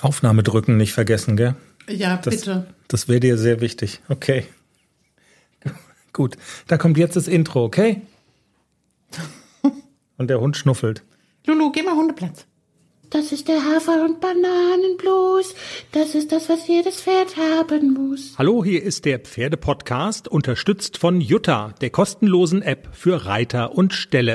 Aufnahme drücken nicht vergessen, gell? Ja, bitte. Das wäre dir sehr wichtig. Okay. Gut, da kommt jetzt das Intro, okay? Und der Hund schnuffelt. Lulu, geh mal Hundeplatz. Das ist der Hafer- und Bananenblues. Das ist das, was jedes Pferd haben muss. Hallo, hier ist der Pferdepodcast, unterstützt von Jutta, der kostenlosen App für Reiter und Ställe.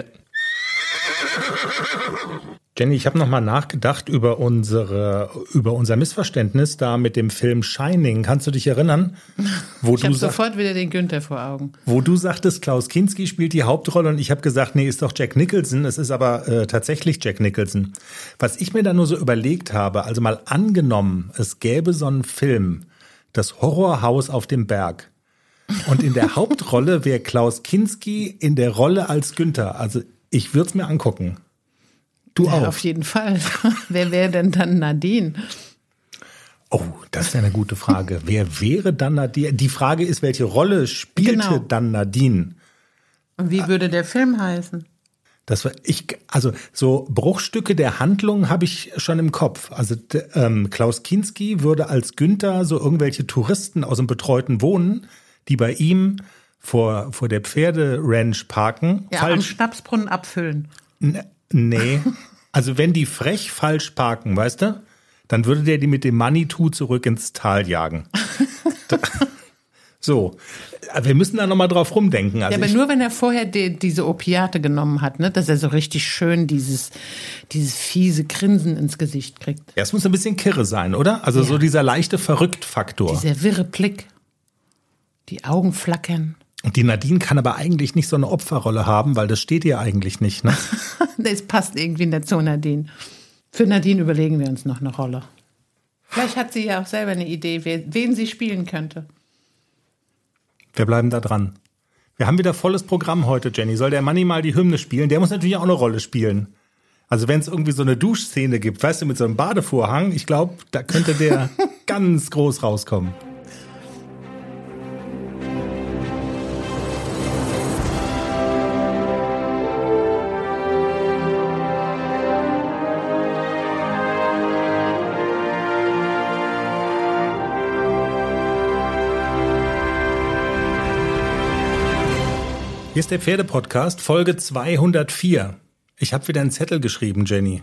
Jenny, ich habe nochmal nachgedacht über unser Missverständnis da mit dem Film Shining. Kannst du dich erinnern? Ich habe sofort wieder den Günther vor Augen. Wo du sagtest, Klaus Kinski spielt die Hauptrolle und ich habe gesagt, nee, ist doch Jack Nicholson. Es ist aber tatsächlich Jack Nicholson. Was ich mir da nur so überlegt habe, also mal angenommen, es gäbe so einen Film, das Horrorhaus auf dem Berg. Und in der Hauptrolle wäre Klaus Kinski in der Rolle als Günther. Also ich würde es mir angucken. Du ja, auch? Auf jeden Fall. Wer wäre denn dann Nadine? Oh, das ist ja eine gute Frage. Wer wäre dann Nadine? Die Frage ist, welche Rolle spielte dann Nadine? Und wie würde der Film heißen? Also so Bruchstücke der Handlung habe ich schon im Kopf. Also Klaus Kinski würde als Günther so irgendwelche Touristen aus dem betreuten Wohnen, die bei ihm vor der Pferderanch parken. Ja, am Schnapsbrunnen abfüllen. Nee, also wenn die frech falsch parken, weißt du, dann würde der die mit dem Manitou zurück ins Tal jagen. So, wir müssen da nochmal drauf rumdenken. Also ja, aber nur wenn er vorher diese Opiate genommen hat, ne, dass er so richtig schön dieses fiese Grinsen ins Gesicht kriegt. Ja, es muss ein bisschen kirre sein, oder? Also so dieser leichte Verrückt-Faktor. Dieser wirre Blick, die Augen flackern. Und die Nadine kann aber eigentlich nicht so eine Opferrolle haben, weil das steht ihr eigentlich nicht, ne? Das passt irgendwie nicht zu Nadine. Für Nadine überlegen wir uns noch eine Rolle. Vielleicht hat sie ja auch selber eine Idee, wen sie spielen könnte. Wir bleiben da dran. Wir haben wieder volles Programm heute, Jenny. Soll der Manni mal die Hymne spielen? Der muss natürlich auch eine Rolle spielen. Also wenn es irgendwie so eine Duschszene gibt, weißt du, mit so einem Badevorhang, ich glaube, da könnte der ganz groß rauskommen. Hier ist der Pferdepodcast, Folge 204. Ich habe wieder einen Zettel geschrieben, Jenny.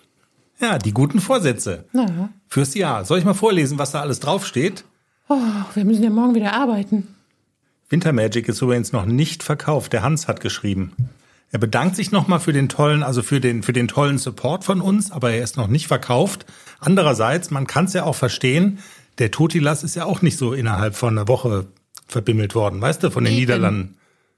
Ja, die guten Vorsätze fürs Jahr. Soll ich mal vorlesen, was da alles draufsteht? Oh, wir müssen ja morgen wieder arbeiten. Winter Magic ist übrigens noch nicht verkauft. Der Hans hat geschrieben. Er bedankt sich nochmal für den tollen Support von uns, aber er ist noch nicht verkauft. Andererseits, man kann es ja auch verstehen, der Totilas ist ja auch nicht so innerhalb von einer Woche verbimmelt worden, weißt du, von den Niederlanden.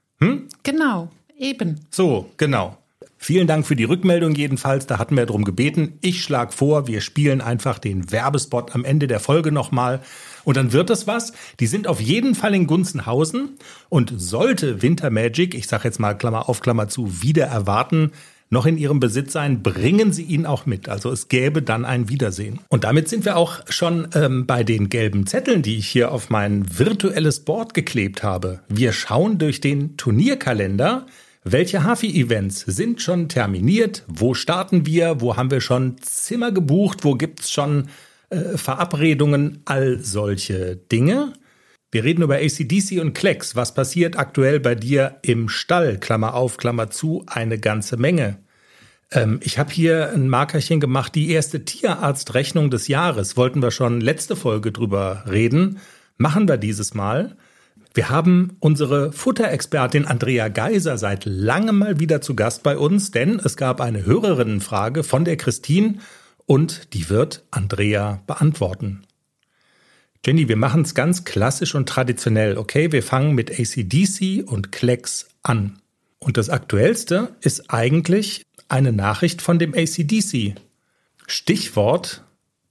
Genau, eben. So, genau. Vielen Dank für die Rückmeldung jedenfalls, da hatten wir darum gebeten. Ich schlage vor, wir spielen einfach den Werbespot am Ende der Folge nochmal und dann wird es was. Die sind auf jeden Fall in Gunzenhausen und sollte Winter Magic, ich sage jetzt mal Klammer auf, Klammer zu, wieder erwarten, noch in ihrem Besitz sein, bringen Sie ihn auch mit. Also es gäbe dann ein Wiedersehen. Und damit sind wir auch schon bei den gelben Zetteln, die ich hier auf mein virtuelles Board geklebt habe. Wir schauen durch den Turnierkalender. Welche Hafi-Events sind schon terminiert? Wo starten wir? Wo haben wir schon Zimmer gebucht? Wo gibt's schon Verabredungen? All solche Dinge. Wir reden über AC/DC und Klecks. Was passiert aktuell bei dir im Stall? Klammer auf, Klammer zu, eine ganze Menge. Ich habe hier ein Markerchen gemacht, die erste Tierarztrechnung des Jahres. Wollten wir schon letzte Folge drüber reden. Machen wir dieses Mal. Wir haben unsere Futterexpertin Andrea Geiser seit langem mal wieder zu Gast bei uns, denn es gab eine Hörerinnenfrage von der Christine und die wird Andrea beantworten. Jenny, wir machen es ganz klassisch und traditionell, okay? Wir fangen mit AC/DC und Klecks an. Und das Aktuellste ist eigentlich eine Nachricht von dem AC/DC. Stichwort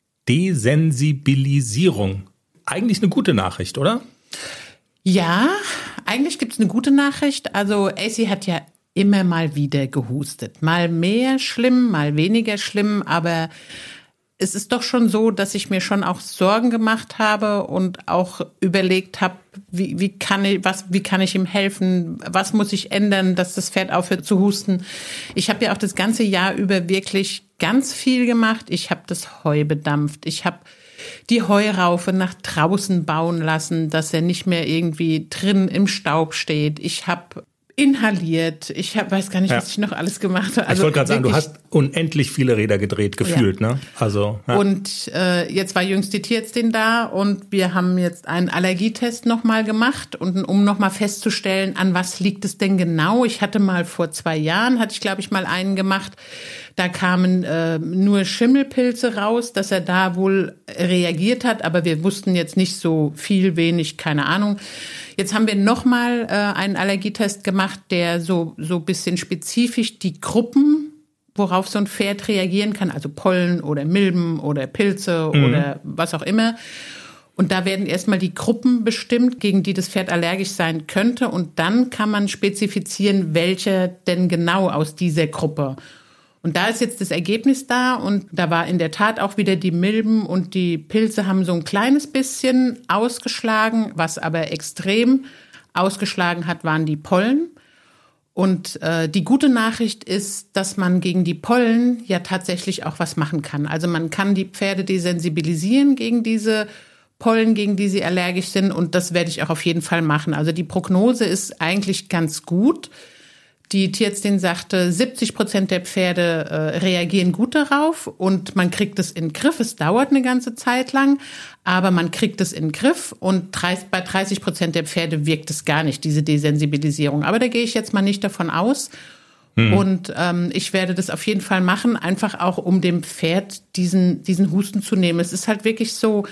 Desensibilisierung. Eigentlich eine gute Nachricht, oder? Ja, eigentlich gibt's eine gute Nachricht. Also AC hat ja immer mal wieder gehustet. Mal mehr schlimm, mal weniger schlimm, aber es ist doch schon so, dass ich mir schon auch Sorgen gemacht habe und auch überlegt habe, wie kann ich ihm helfen? Was muss ich ändern, dass das Pferd aufhört zu husten? Ich habe ja auch das ganze Jahr über wirklich ganz viel gemacht. Ich habe das Heu bedampft. Ich habe die Heuraufe nach draußen bauen lassen, dass er nicht mehr irgendwie drin im Staub steht. Ich habe inhaliert. Weiß gar nicht, was ich noch alles gemacht habe. Also ich wollte gerade sagen, du hast unendlich viele Räder gedreht, gefühlt, ne? Also, ja. Und jetzt war jüngst die Tierärztin da und wir haben jetzt einen Allergietest nochmal gemacht, und um nochmal festzustellen, an was liegt es denn genau. Ich hatte mal vor 2 Jahren, glaube ich, mal einen gemacht. Da kamen nur Schimmelpilze raus, dass er da wohl reagiert hat, aber wir wussten jetzt nicht so viel, wenig, keine Ahnung. Jetzt haben wir nochmal einen Allergietest gemacht, der so ein bisschen spezifisch die Gruppen, worauf so ein Pferd reagieren kann, also Pollen oder Milben oder Pilze oder was auch immer. Und da werden erstmal die Gruppen bestimmt, gegen die das Pferd allergisch sein könnte. Und dann kann man spezifizieren, welche denn genau aus dieser Gruppe. Und da ist jetzt das Ergebnis da, und da war in der Tat auch wieder die Milben und die Pilze haben so ein kleines bisschen ausgeschlagen. Was aber extrem ausgeschlagen hat, waren die Pollen. Und die gute Nachricht ist, dass man gegen die Pollen ja tatsächlich auch was machen kann. Also man kann die Pferde desensibilisieren gegen diese Pollen, gegen die sie allergisch sind, und das werde ich auch auf jeden Fall machen. Also die Prognose ist eigentlich ganz gut. Die Tierärztin sagte, 70% der Pferde reagieren gut darauf und man kriegt es in den Griff. Es dauert eine ganze Zeit lang, aber man kriegt es in den Griff, und bei 30% der Pferde wirkt es gar nicht, diese Desensibilisierung. Aber da gehe ich jetzt mal nicht davon aus. Und ich werde das auf jeden Fall machen, einfach auch um dem Pferd diesen Husten zu nehmen. Es ist halt wirklich so,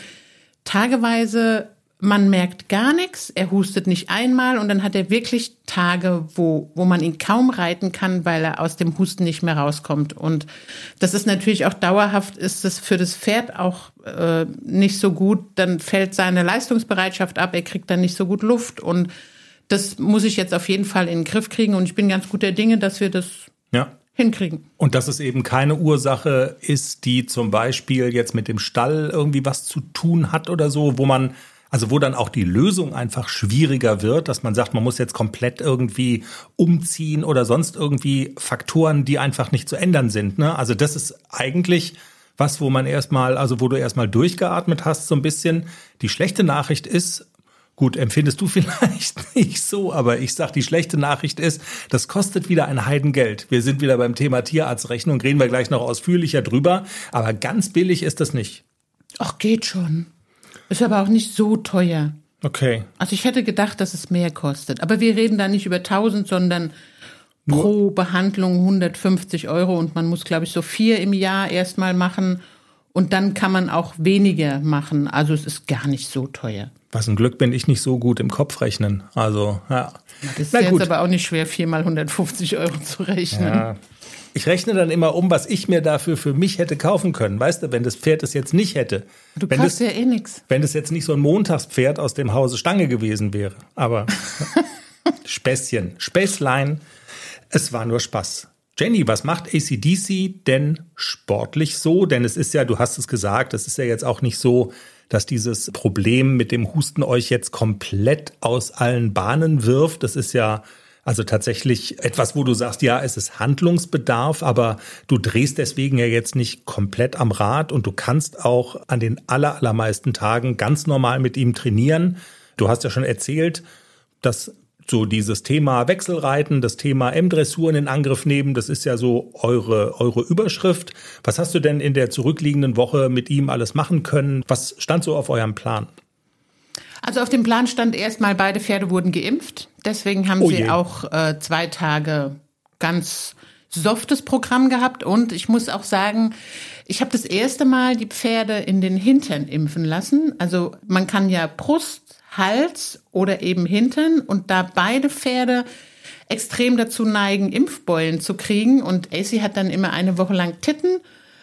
tageweise, man merkt gar nichts, er hustet nicht einmal, und dann hat er wirklich Tage, wo man ihn kaum reiten kann, weil er aus dem Husten nicht mehr rauskommt. Und das ist natürlich auch dauerhaft, ist das für das Pferd auch nicht so gut. Dann fällt seine Leistungsbereitschaft ab, er kriegt dann nicht so gut Luft, und das muss ich jetzt auf jeden Fall in den Griff kriegen, und ich bin ganz guter Dinge, dass wir das hinkriegen. Und dass es eben keine Ursache ist, die zum Beispiel jetzt mit dem Stall irgendwie was zu tun hat oder so, wo dann auch die Lösung einfach schwieriger wird, dass man sagt, man muss jetzt komplett irgendwie umziehen oder sonst irgendwie Faktoren, die einfach nicht zu ändern sind, ne? Also das ist eigentlich was, wo du erstmal durchgeatmet hast so ein bisschen. Die schlechte Nachricht ist, gut, empfindest du vielleicht nicht so, aber ich sag, die schlechte Nachricht ist, das kostet wieder ein Heidengeld. Wir sind wieder beim Thema Tierarztrechnung, reden wir gleich noch ausführlicher drüber, aber ganz billig ist das nicht. Ach, geht schon. Ist aber auch nicht so teuer. Okay. Also ich hätte gedacht, dass es mehr kostet. Aber wir reden da nicht über 1000, sondern pro Behandlung 150 €. Und man muss, glaube ich, so 4 im Jahr erstmal machen. Und dann kann man auch weniger machen. Also es ist gar nicht so teuer. Was ein Glück, bin ich nicht so gut im Kopf rechnen. Also, ja. Das ist jetzt aber auch nicht schwer, 4 mal 150 € zu rechnen. Ja. Ich rechne dann immer um, was ich mir dafür für mich hätte kaufen können. Weißt du, wenn das Pferd es jetzt nicht hätte. Du kaufst ja eh nix. Wenn das jetzt nicht so ein Montagspferd aus dem Hause Stange gewesen wäre. Aber Späßlein, es war nur Spaß. Jenny, was macht AC/DC denn sportlich so? Denn es ist ja, du hast es gesagt, es ist ja jetzt auch nicht so, dass dieses Problem mit dem Husten euch jetzt komplett aus allen Bahnen wirft. Das ist ja also tatsächlich etwas, wo du sagst, ja, es ist Handlungsbedarf, aber du drehst deswegen ja jetzt nicht komplett am Rad, und du kannst auch an den allermeisten Tagen ganz normal mit ihm trainieren. Du hast ja schon erzählt, dass so dieses Thema Wechselreiten, das Thema M-Dressur in Angriff nehmen, das ist ja so eure Überschrift. Was hast du denn in der zurückliegenden Woche mit ihm alles machen können? Was stand so auf eurem Plan? Also auf dem Plan stand erstmal, beide Pferde wurden geimpft. Deswegen haben sie auch 2 Tage ganz softes Programm gehabt. Und ich muss auch sagen, ich habe das erste Mal die Pferde in den Hintern impfen lassen. Also man kann ja Brust, Hals oder eben Hintern. Und da beide Pferde extrem dazu neigen, Impfbeulen zu kriegen, und AC hat dann immer eine Woche lang Titten.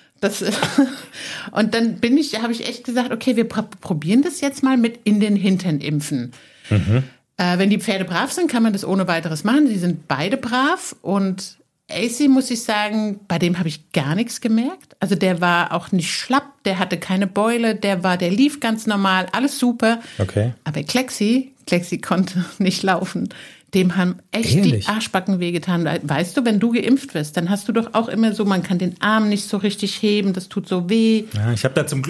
Und dann habe ich echt gesagt, okay, wir probieren das jetzt mal mit in den Hintern impfen. Wenn die Pferde brav sind, kann man das ohne weiteres machen. Sie sind beide brav, und AC, muss ich sagen, bei dem habe ich gar nichts gemerkt. Also der war auch nicht schlapp, der hatte keine Beule, der lief ganz normal, alles super. Okay. Aber Klexi konnte nicht laufen. Dem haben echt die Arschbacken wehgetan. Weißt du, wenn du geimpft wirst, dann hast du doch auch immer so, man kann den Arm nicht so richtig heben, das tut so weh. Ja, ich habe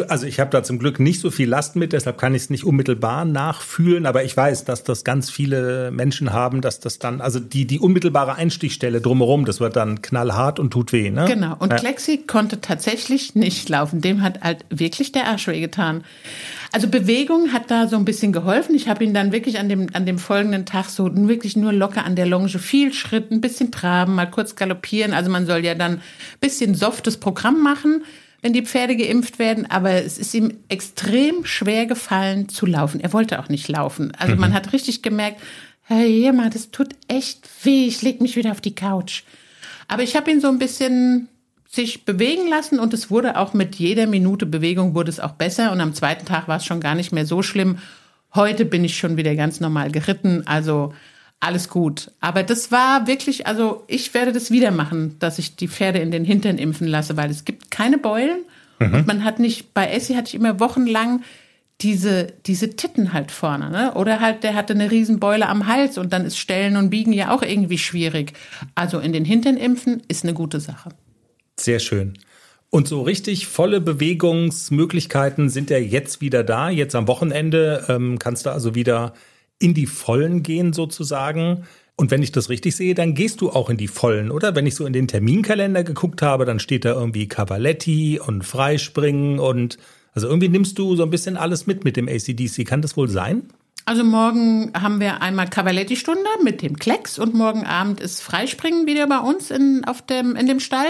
da zum Glück nicht so viel Last mit, deshalb kann ich es nicht unmittelbar nachfühlen, aber ich weiß, dass das ganz viele Menschen haben, dass das dann, also die unmittelbare Einstichstelle drumherum, das wird dann knallhart und tut weh, ne? Genau, und Klexi konnte tatsächlich nicht laufen, dem hat halt wirklich der Arsch wehgetan. Also Bewegung hat da so ein bisschen geholfen. Ich habe ihn dann wirklich an dem folgenden Tag so wirklich nur locker an der Longe, viel Schritt, ein bisschen traben, mal kurz galoppieren. Also man soll ja dann ein bisschen softes Programm machen, wenn die Pferde geimpft werden. Aber es ist ihm extrem schwer gefallen zu laufen. Er wollte auch nicht laufen. Also man hat richtig gemerkt, hey, Mann, das tut echt weh, ich leg mich wieder auf die Couch. Aber ich habe ihn so ein bisschen sich bewegen lassen und es wurde auch mit jeder Minute Bewegung wurde es auch besser und am zweiten Tag war es schon gar nicht mehr so schlimm. Heute bin ich schon wieder ganz normal geritten, also alles gut. Aber das war wirklich, also ich werde das wieder machen, dass ich die Pferde in den Hintern impfen lasse, weil es gibt keine Beulen und man hat nicht, bei Essi hatte ich immer wochenlang diese Titten halt vorne, ne? Oder halt, der hatte eine Riesenbeule am Hals und dann ist Stellen und Biegen ja auch irgendwie schwierig. Also in den Hintern impfen ist eine gute Sache. Sehr schön. Und so richtig volle Bewegungsmöglichkeiten sind ja jetzt wieder da. Jetzt am Wochenende kannst du also wieder in die Vollen gehen sozusagen. Und wenn ich das richtig sehe, dann gehst du auch in die Vollen, oder? Wenn ich so in den Terminkalender geguckt habe, dann steht da irgendwie Cavaletti und Freispringen und also irgendwie nimmst du so ein bisschen alles mit dem AC/DC. Kann das wohl sein? Also morgen haben wir einmal Cavaletti-Stunde mit dem Klecks und morgen Abend ist Freispringen wieder bei uns in dem Stall.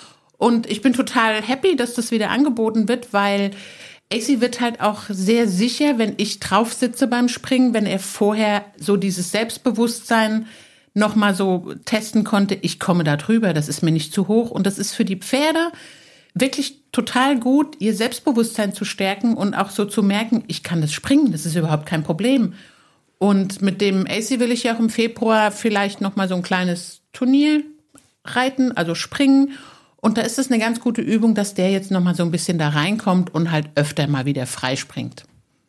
Und ich bin total happy, dass das wieder angeboten wird, weil AC wird halt auch sehr sicher, wenn ich drauf sitze beim Springen, wenn er vorher so dieses Selbstbewusstsein noch mal so testen konnte, ich komme da drüber, das ist mir nicht zu hoch. Und das ist für die Pferde wirklich total gut, ihr Selbstbewusstsein zu stärken und auch so zu merken, ich kann das springen, das ist überhaupt kein Problem. Und mit dem AC will ich ja auch im Februar vielleicht noch mal so ein kleines Turnier reiten, also springen. Und da ist es eine ganz gute Übung, dass der jetzt noch mal so ein bisschen da reinkommt und halt öfter mal wieder freispringt.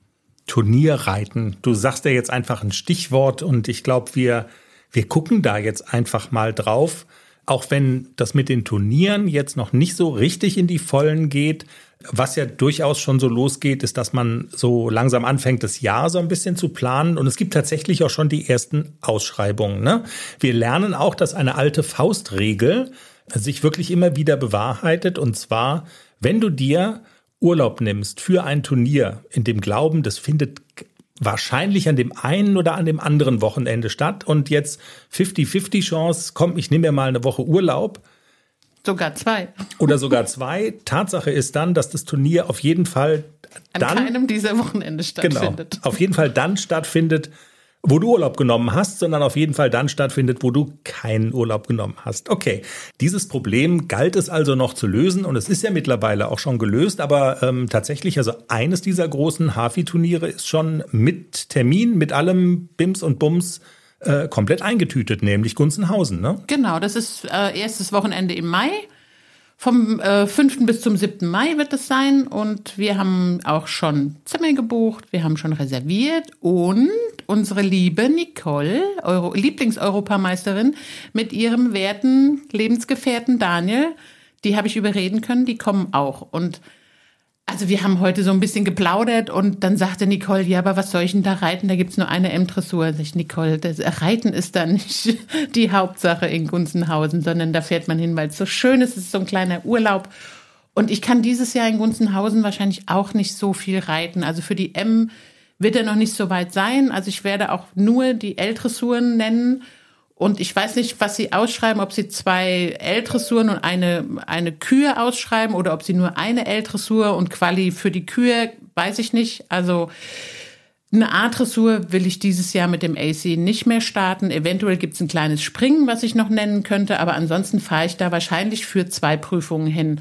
Turnierreiten. Du sagst ja jetzt einfach ein Stichwort und ich glaube, wir gucken da jetzt einfach mal drauf. Auch wenn das mit den Turnieren jetzt noch nicht so richtig in die Vollen geht, was ja durchaus schon so losgeht, ist, dass man so langsam anfängt, das Jahr so ein bisschen zu planen. Und es gibt tatsächlich auch schon die ersten Ausschreibungen, ne? Wir lernen auch, dass eine alte Faustregel sich wirklich immer wieder bewahrheitet. Und zwar, wenn du dir Urlaub nimmst für ein Turnier in dem Glauben, das findet wahrscheinlich an dem einen oder an dem anderen Wochenende statt und jetzt 50-50 Chance, komm, ich nehme mir mal eine Woche Urlaub. Sogar 2. Oder sogar 2. Tatsache ist dann, dass das Turnier auf jeden Fall an keinem dieser Wochenende stattfindet. Genau, auf jeden Fall dann stattfindet, wo du Urlaub genommen hast, sondern auf jeden Fall dann stattfindet, wo du keinen Urlaub genommen hast. Okay, dieses Problem galt es also noch zu lösen und es ist ja mittlerweile auch schon gelöst, aber tatsächlich, also eines dieser großen Hafi-Turniere ist schon mit Termin, mit allem Bims und Bums komplett eingetütet, nämlich Gunzenhausen, ne? Genau, das ist erstes Wochenende im Mai. Vom 5. bis zum 7. Mai wird es sein und wir haben auch schon Zimmer gebucht, wir haben schon reserviert und unsere liebe Nicole, Lieblingseuropameisterin, mit ihrem werten Lebensgefährten Daniel, die habe ich überreden können, die kommen auch. Und also wir haben heute so ein bisschen geplaudert und dann sagte Nicole, ja, aber was soll ich denn da reiten? Da gibt's nur eine M-Dressur. Sag ich, Nicole, das Reiten ist da nicht die Hauptsache in Gunzenhausen, sondern da fährt man hin, weil es so schön ist. Es ist so ein kleiner Urlaub. Und ich kann dieses Jahr in Gunzenhausen wahrscheinlich auch nicht so viel reiten. Also für die M wird er noch nicht so weit sein. Also ich werde auch nur die L-Dressuren nennen. Und ich weiß nicht, was sie ausschreiben, ob sie 2 L-Dressuren und eine Kür ausschreiben oder ob sie nur eine L-Dressur und Quali für die Kür, weiß ich nicht. Also eine A-Dressur will ich dieses Jahr mit dem AC nicht mehr starten. Eventuell gibt es ein kleines Springen, was ich noch nennen könnte, aber ansonsten fahre ich da wahrscheinlich für 2 Prüfungen hin.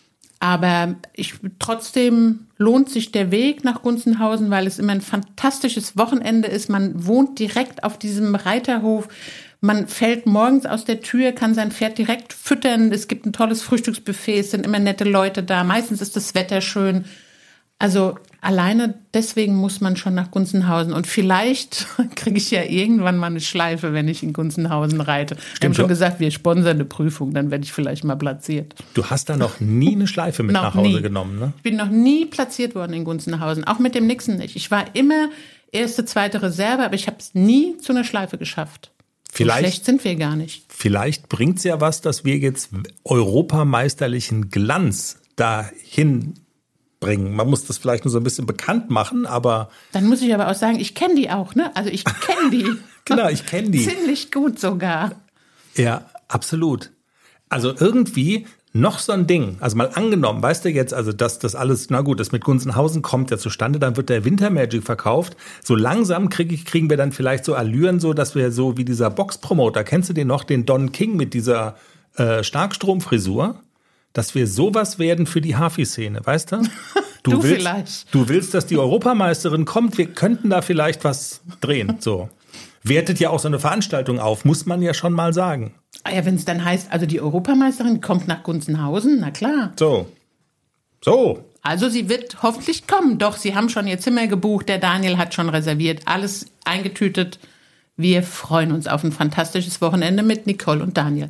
Aber trotzdem lohnt sich der Weg nach Gunzenhausen, weil es immer ein fantastisches Wochenende ist. Man wohnt direkt auf diesem Reiterhof. Man fällt morgens aus der Tür, kann sein Pferd direkt füttern. Es gibt ein tolles Frühstücksbuffet, es sind immer nette Leute da. Meistens ist das Wetter schön. Also Alleine deswegen muss man schon nach Gunzenhausen. Und vielleicht kriege ich ja irgendwann mal eine Schleife, wenn ich in Gunzenhausen reite. Wir haben schon gesagt, wir sponsern eine Prüfung, dann werde ich vielleicht mal platziert. Du hast da noch nie eine Schleife mit nach Hause genommen, ne? Ich bin noch nie platziert worden in Gunzenhausen, auch mit dem Nixon nicht. Ich war immer erste, zweite Reserve, aber ich habe es nie zu einer Schleife geschafft. So schlecht sind wir gar nicht. Vielleicht bringt es ja was, dass wir jetzt europameisterlichen Glanz dahin bringen. Man muss das vielleicht nur so ein bisschen bekannt machen, aber... Dann muss ich aber auch sagen, ich kenne die auch, ne? Also ich kenne die. Genau, ich kenne die. Ziemlich gut sogar. Ja, absolut. Also irgendwie noch so ein Ding. Also mal angenommen, weißt du jetzt, also dass das alles, na gut, das mit Gunzenhausen kommt ja zustande, dann wird der Winter Magic verkauft. So langsam kriegen wir dann vielleicht so Allüren, so dass wir so wie dieser Boxpromoter, kennst du den noch, den Don King mit dieser Starkstromfrisur? Dass wir sowas werden für die Hafi-Szene, weißt du? Du willst, dass die Europameisterin kommt, wir könnten da vielleicht was drehen, so. Wertet ja auch so eine Veranstaltung auf, muss man ja schon mal sagen. Ja, wenn es dann heißt, also die Europameisterin kommt nach Gunzenhausen, na klar. So. Also sie wird hoffentlich kommen. Doch, sie haben schon ihr Zimmer gebucht, der Daniel hat schon reserviert, alles eingetütet. Wir freuen uns auf ein fantastisches Wochenende mit Nicole und Daniel.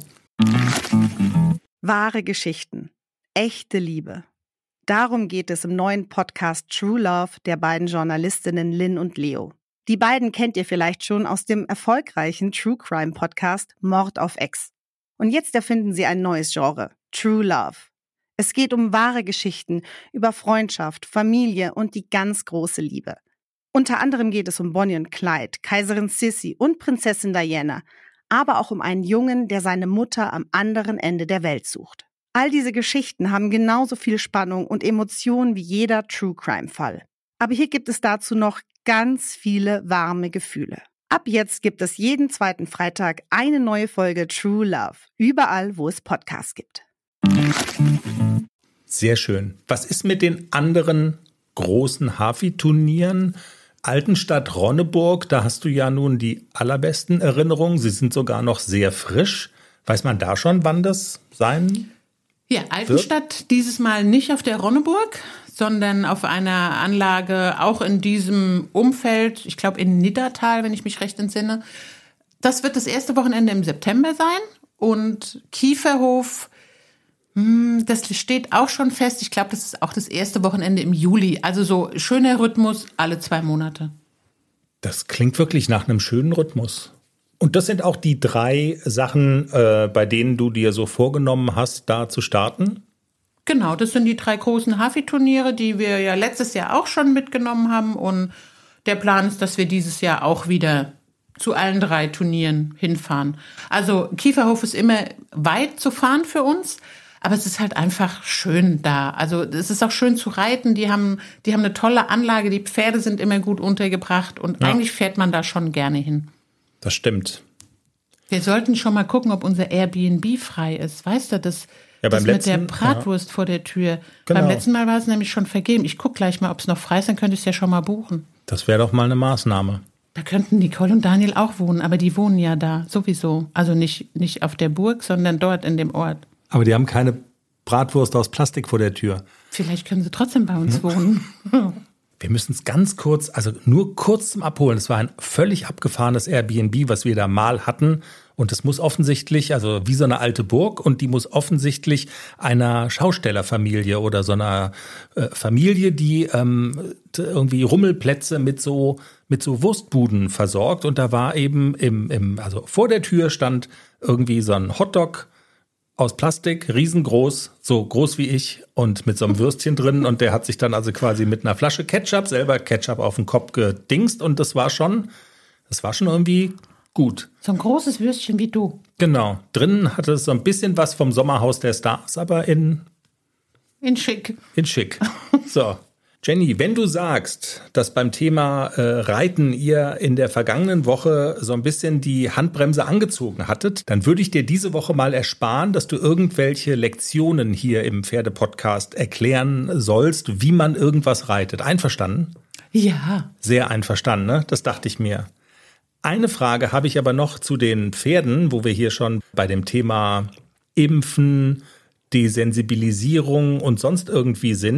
Wahre Geschichten. Echte Liebe. Darum geht es im neuen Podcast True Love der beiden Journalistinnen Lynn und Leo. Die beiden kennt ihr vielleicht schon aus dem erfolgreichen True Crime Podcast Mord auf Ex. Und jetzt erfinden sie ein neues Genre, True Love. Es geht um wahre Geschichten über Freundschaft, Familie und die ganz große Liebe. Unter anderem geht es um Bonnie und Clyde, Kaiserin Sissi und Prinzessin Diana, aber auch um einen Jungen, der seine Mutter am anderen Ende der Welt sucht. All diese Geschichten haben genauso viel Spannung und Emotionen wie jeder True Crime Fall. Aber hier gibt es dazu noch ganz viele warme Gefühle. Ab jetzt gibt es jeden zweiten Freitag eine neue Folge True Love, überall, wo es Podcasts gibt. Sehr schön. Was ist mit den anderen großen Hafi-Turnieren? Altenstadt Ronneburg, da hast du ja nun die allerbesten Erinnerungen. Sie sind sogar noch sehr frisch. Weiß man da schon, wann das sein Ja, Altenstadt dieses Mal nicht auf der Ronneburg, sondern auf einer Anlage auch in diesem Umfeld, ich glaube in Niddertal, wenn ich mich recht entsinne. Das wird das erste Wochenende im September sein und Kieferhof, das steht auch schon fest. Ich glaube, das ist auch das erste Wochenende im Juli. Also so schöner Rhythmus alle 2 Monate. Das klingt wirklich nach einem schönen Rhythmus. Und das sind auch die 3 Sachen, bei denen du dir so vorgenommen hast, da zu starten? Genau, das sind die 3 großen Hafi-Turniere, die wir ja letztes Jahr auch schon mitgenommen haben. Und der Plan ist, dass wir dieses Jahr auch wieder zu allen 3 Turnieren hinfahren. Also Kieferhof ist immer weit zu fahren für uns. Aber es ist halt einfach schön da. Also es ist auch schön zu reiten. Die haben eine tolle Anlage. Die Pferde sind immer gut untergebracht. Und eigentlich fährt man da schon gerne hin. Das stimmt. Wir sollten schon mal gucken, ob unser Airbnb frei ist. Weißt du, das mit der Bratwurst vor der Tür. Genau. Beim letzten Mal war es nämlich schon vergeben. Ich gucke gleich mal, ob es noch frei ist. Dann könnte ich es ja schon mal buchen. Das wäre doch mal eine Maßnahme. Da könnten Nicole und Daniel auch wohnen. Aber die wohnen ja da sowieso. Also nicht auf der Burg, sondern dort in dem Ort. Aber die haben keine Bratwurst aus Plastik vor der Tür. Vielleicht können sie trotzdem bei uns wohnen. Wir müssen es ganz kurz, also nur kurz zum Abholen. Es war ein völlig abgefahrenes Airbnb, was wir da mal hatten. Und es muss offensichtlich, also wie so eine alte Burg, und die muss offensichtlich einer Schaustellerfamilie oder so einer Familie, die irgendwie Rummelplätze mit so Wurstbuden versorgt. Und da war eben also vor der Tür stand irgendwie so ein Hotdog aus Plastik, riesengroß, so groß wie ich und mit so einem Würstchen drin. Und der hat sich dann also quasi mit einer Flasche selber Ketchup auf den Kopf gedingst. Und das war schon irgendwie gut. So ein großes Würstchen wie du. Genau. Drinnen hatte es so ein bisschen was vom Sommerhaus der Stars, aber in schick. In schick. So. Jenny, wenn du sagst, dass beim Thema Reiten ihr in der vergangenen Woche so ein bisschen die Handbremse angezogen hattet, dann würde ich dir diese Woche mal ersparen, dass du irgendwelche Lektionen hier im Pferdepodcast erklären sollst, wie man irgendwas reitet. Einverstanden? Ja. Sehr einverstanden, ne? Das dachte ich mir. Eine Frage habe ich aber noch zu den Pferden, wo wir hier schon bei dem Thema Impfen, Desensibilisierung und sonst irgendwie sind.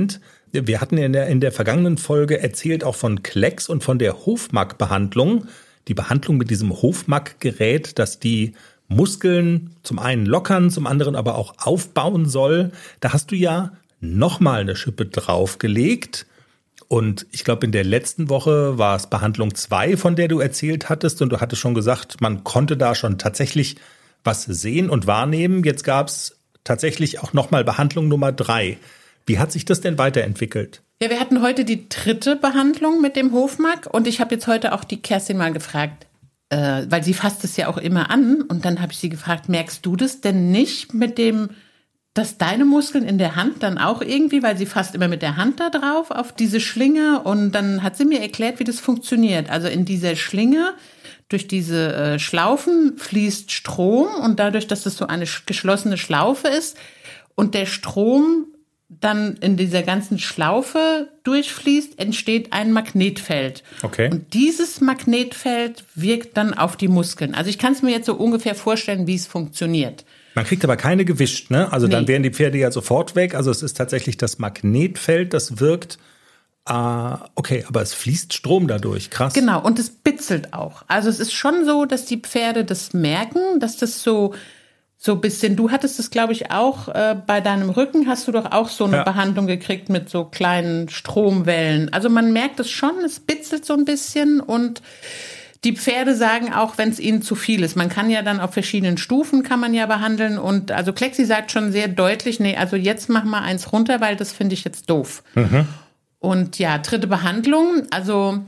Wir hatten in der vergangenen Folge erzählt auch von Klecks und von der Hofmark-Behandlung. Die Behandlung mit diesem Hofmark-Gerät, das die Muskeln zum einen lockern, zum anderen aber auch aufbauen soll. Da hast du ja nochmal eine Schippe draufgelegt. Und ich glaube, in der letzten Woche war es Behandlung 2, von der du erzählt hattest. Und du hattest schon gesagt, man konnte da schon tatsächlich was sehen und wahrnehmen. Jetzt gab es tatsächlich auch nochmal Behandlung Nummer 3. Wie hat sich das denn weiterentwickelt? Ja, wir hatten heute die 3. Behandlung mit dem Hofmark. Und ich habe jetzt heute auch die Kerstin mal gefragt, weil sie fasst es ja auch immer an. Und dann habe ich sie gefragt, merkst du das denn nicht mit dem, dass deine Muskeln in der Hand dann auch irgendwie, weil sie fasst immer mit der Hand da drauf auf diese Schlinge. Und dann hat sie mir erklärt, wie das funktioniert. Also in dieser Schlinge, durch diese Schlaufen fließt Strom. Und dadurch, dass das so eine geschlossene Schlaufe ist und der Strom dann in dieser ganzen Schlaufe durchfließt, entsteht ein Magnetfeld. Okay. Und dieses Magnetfeld wirkt dann auf die Muskeln. Also ich kann es mir jetzt so ungefähr vorstellen, wie es funktioniert. Man kriegt aber keine gewischt, ne? Also dann wären die Pferde ja sofort weg. Also es ist tatsächlich das Magnetfeld, das wirkt. Okay, aber es fließt Strom dadurch. Krass. Genau, und es bitzelt auch. Also es ist schon so, dass die Pferde das merken, dass das so ein bisschen, du hattest es, glaube ich, auch bei deinem Rücken, hast du doch auch so eine Behandlung gekriegt mit so kleinen Stromwellen. Also man merkt es schon, es bitzelt so ein bisschen und die Pferde sagen auch, wenn es ihnen zu viel ist. Man kann ja dann auf verschiedenen Stufen kann man ja behandeln und also Klexi sagt schon sehr deutlich, nee, also jetzt mach mal eins runter, weil das finde ich jetzt doof. Mhm. Und ja, 3. Behandlung, also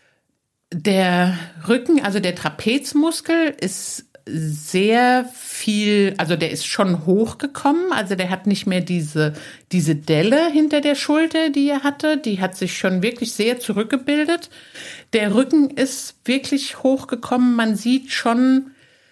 der Rücken, also der Trapezmuskel ist sehr viel, also der ist schon hochgekommen, also der hat nicht mehr diese Delle hinter der Schulter, die er hatte, die hat sich schon wirklich sehr zurückgebildet. Der Rücken ist wirklich hochgekommen, man sieht schon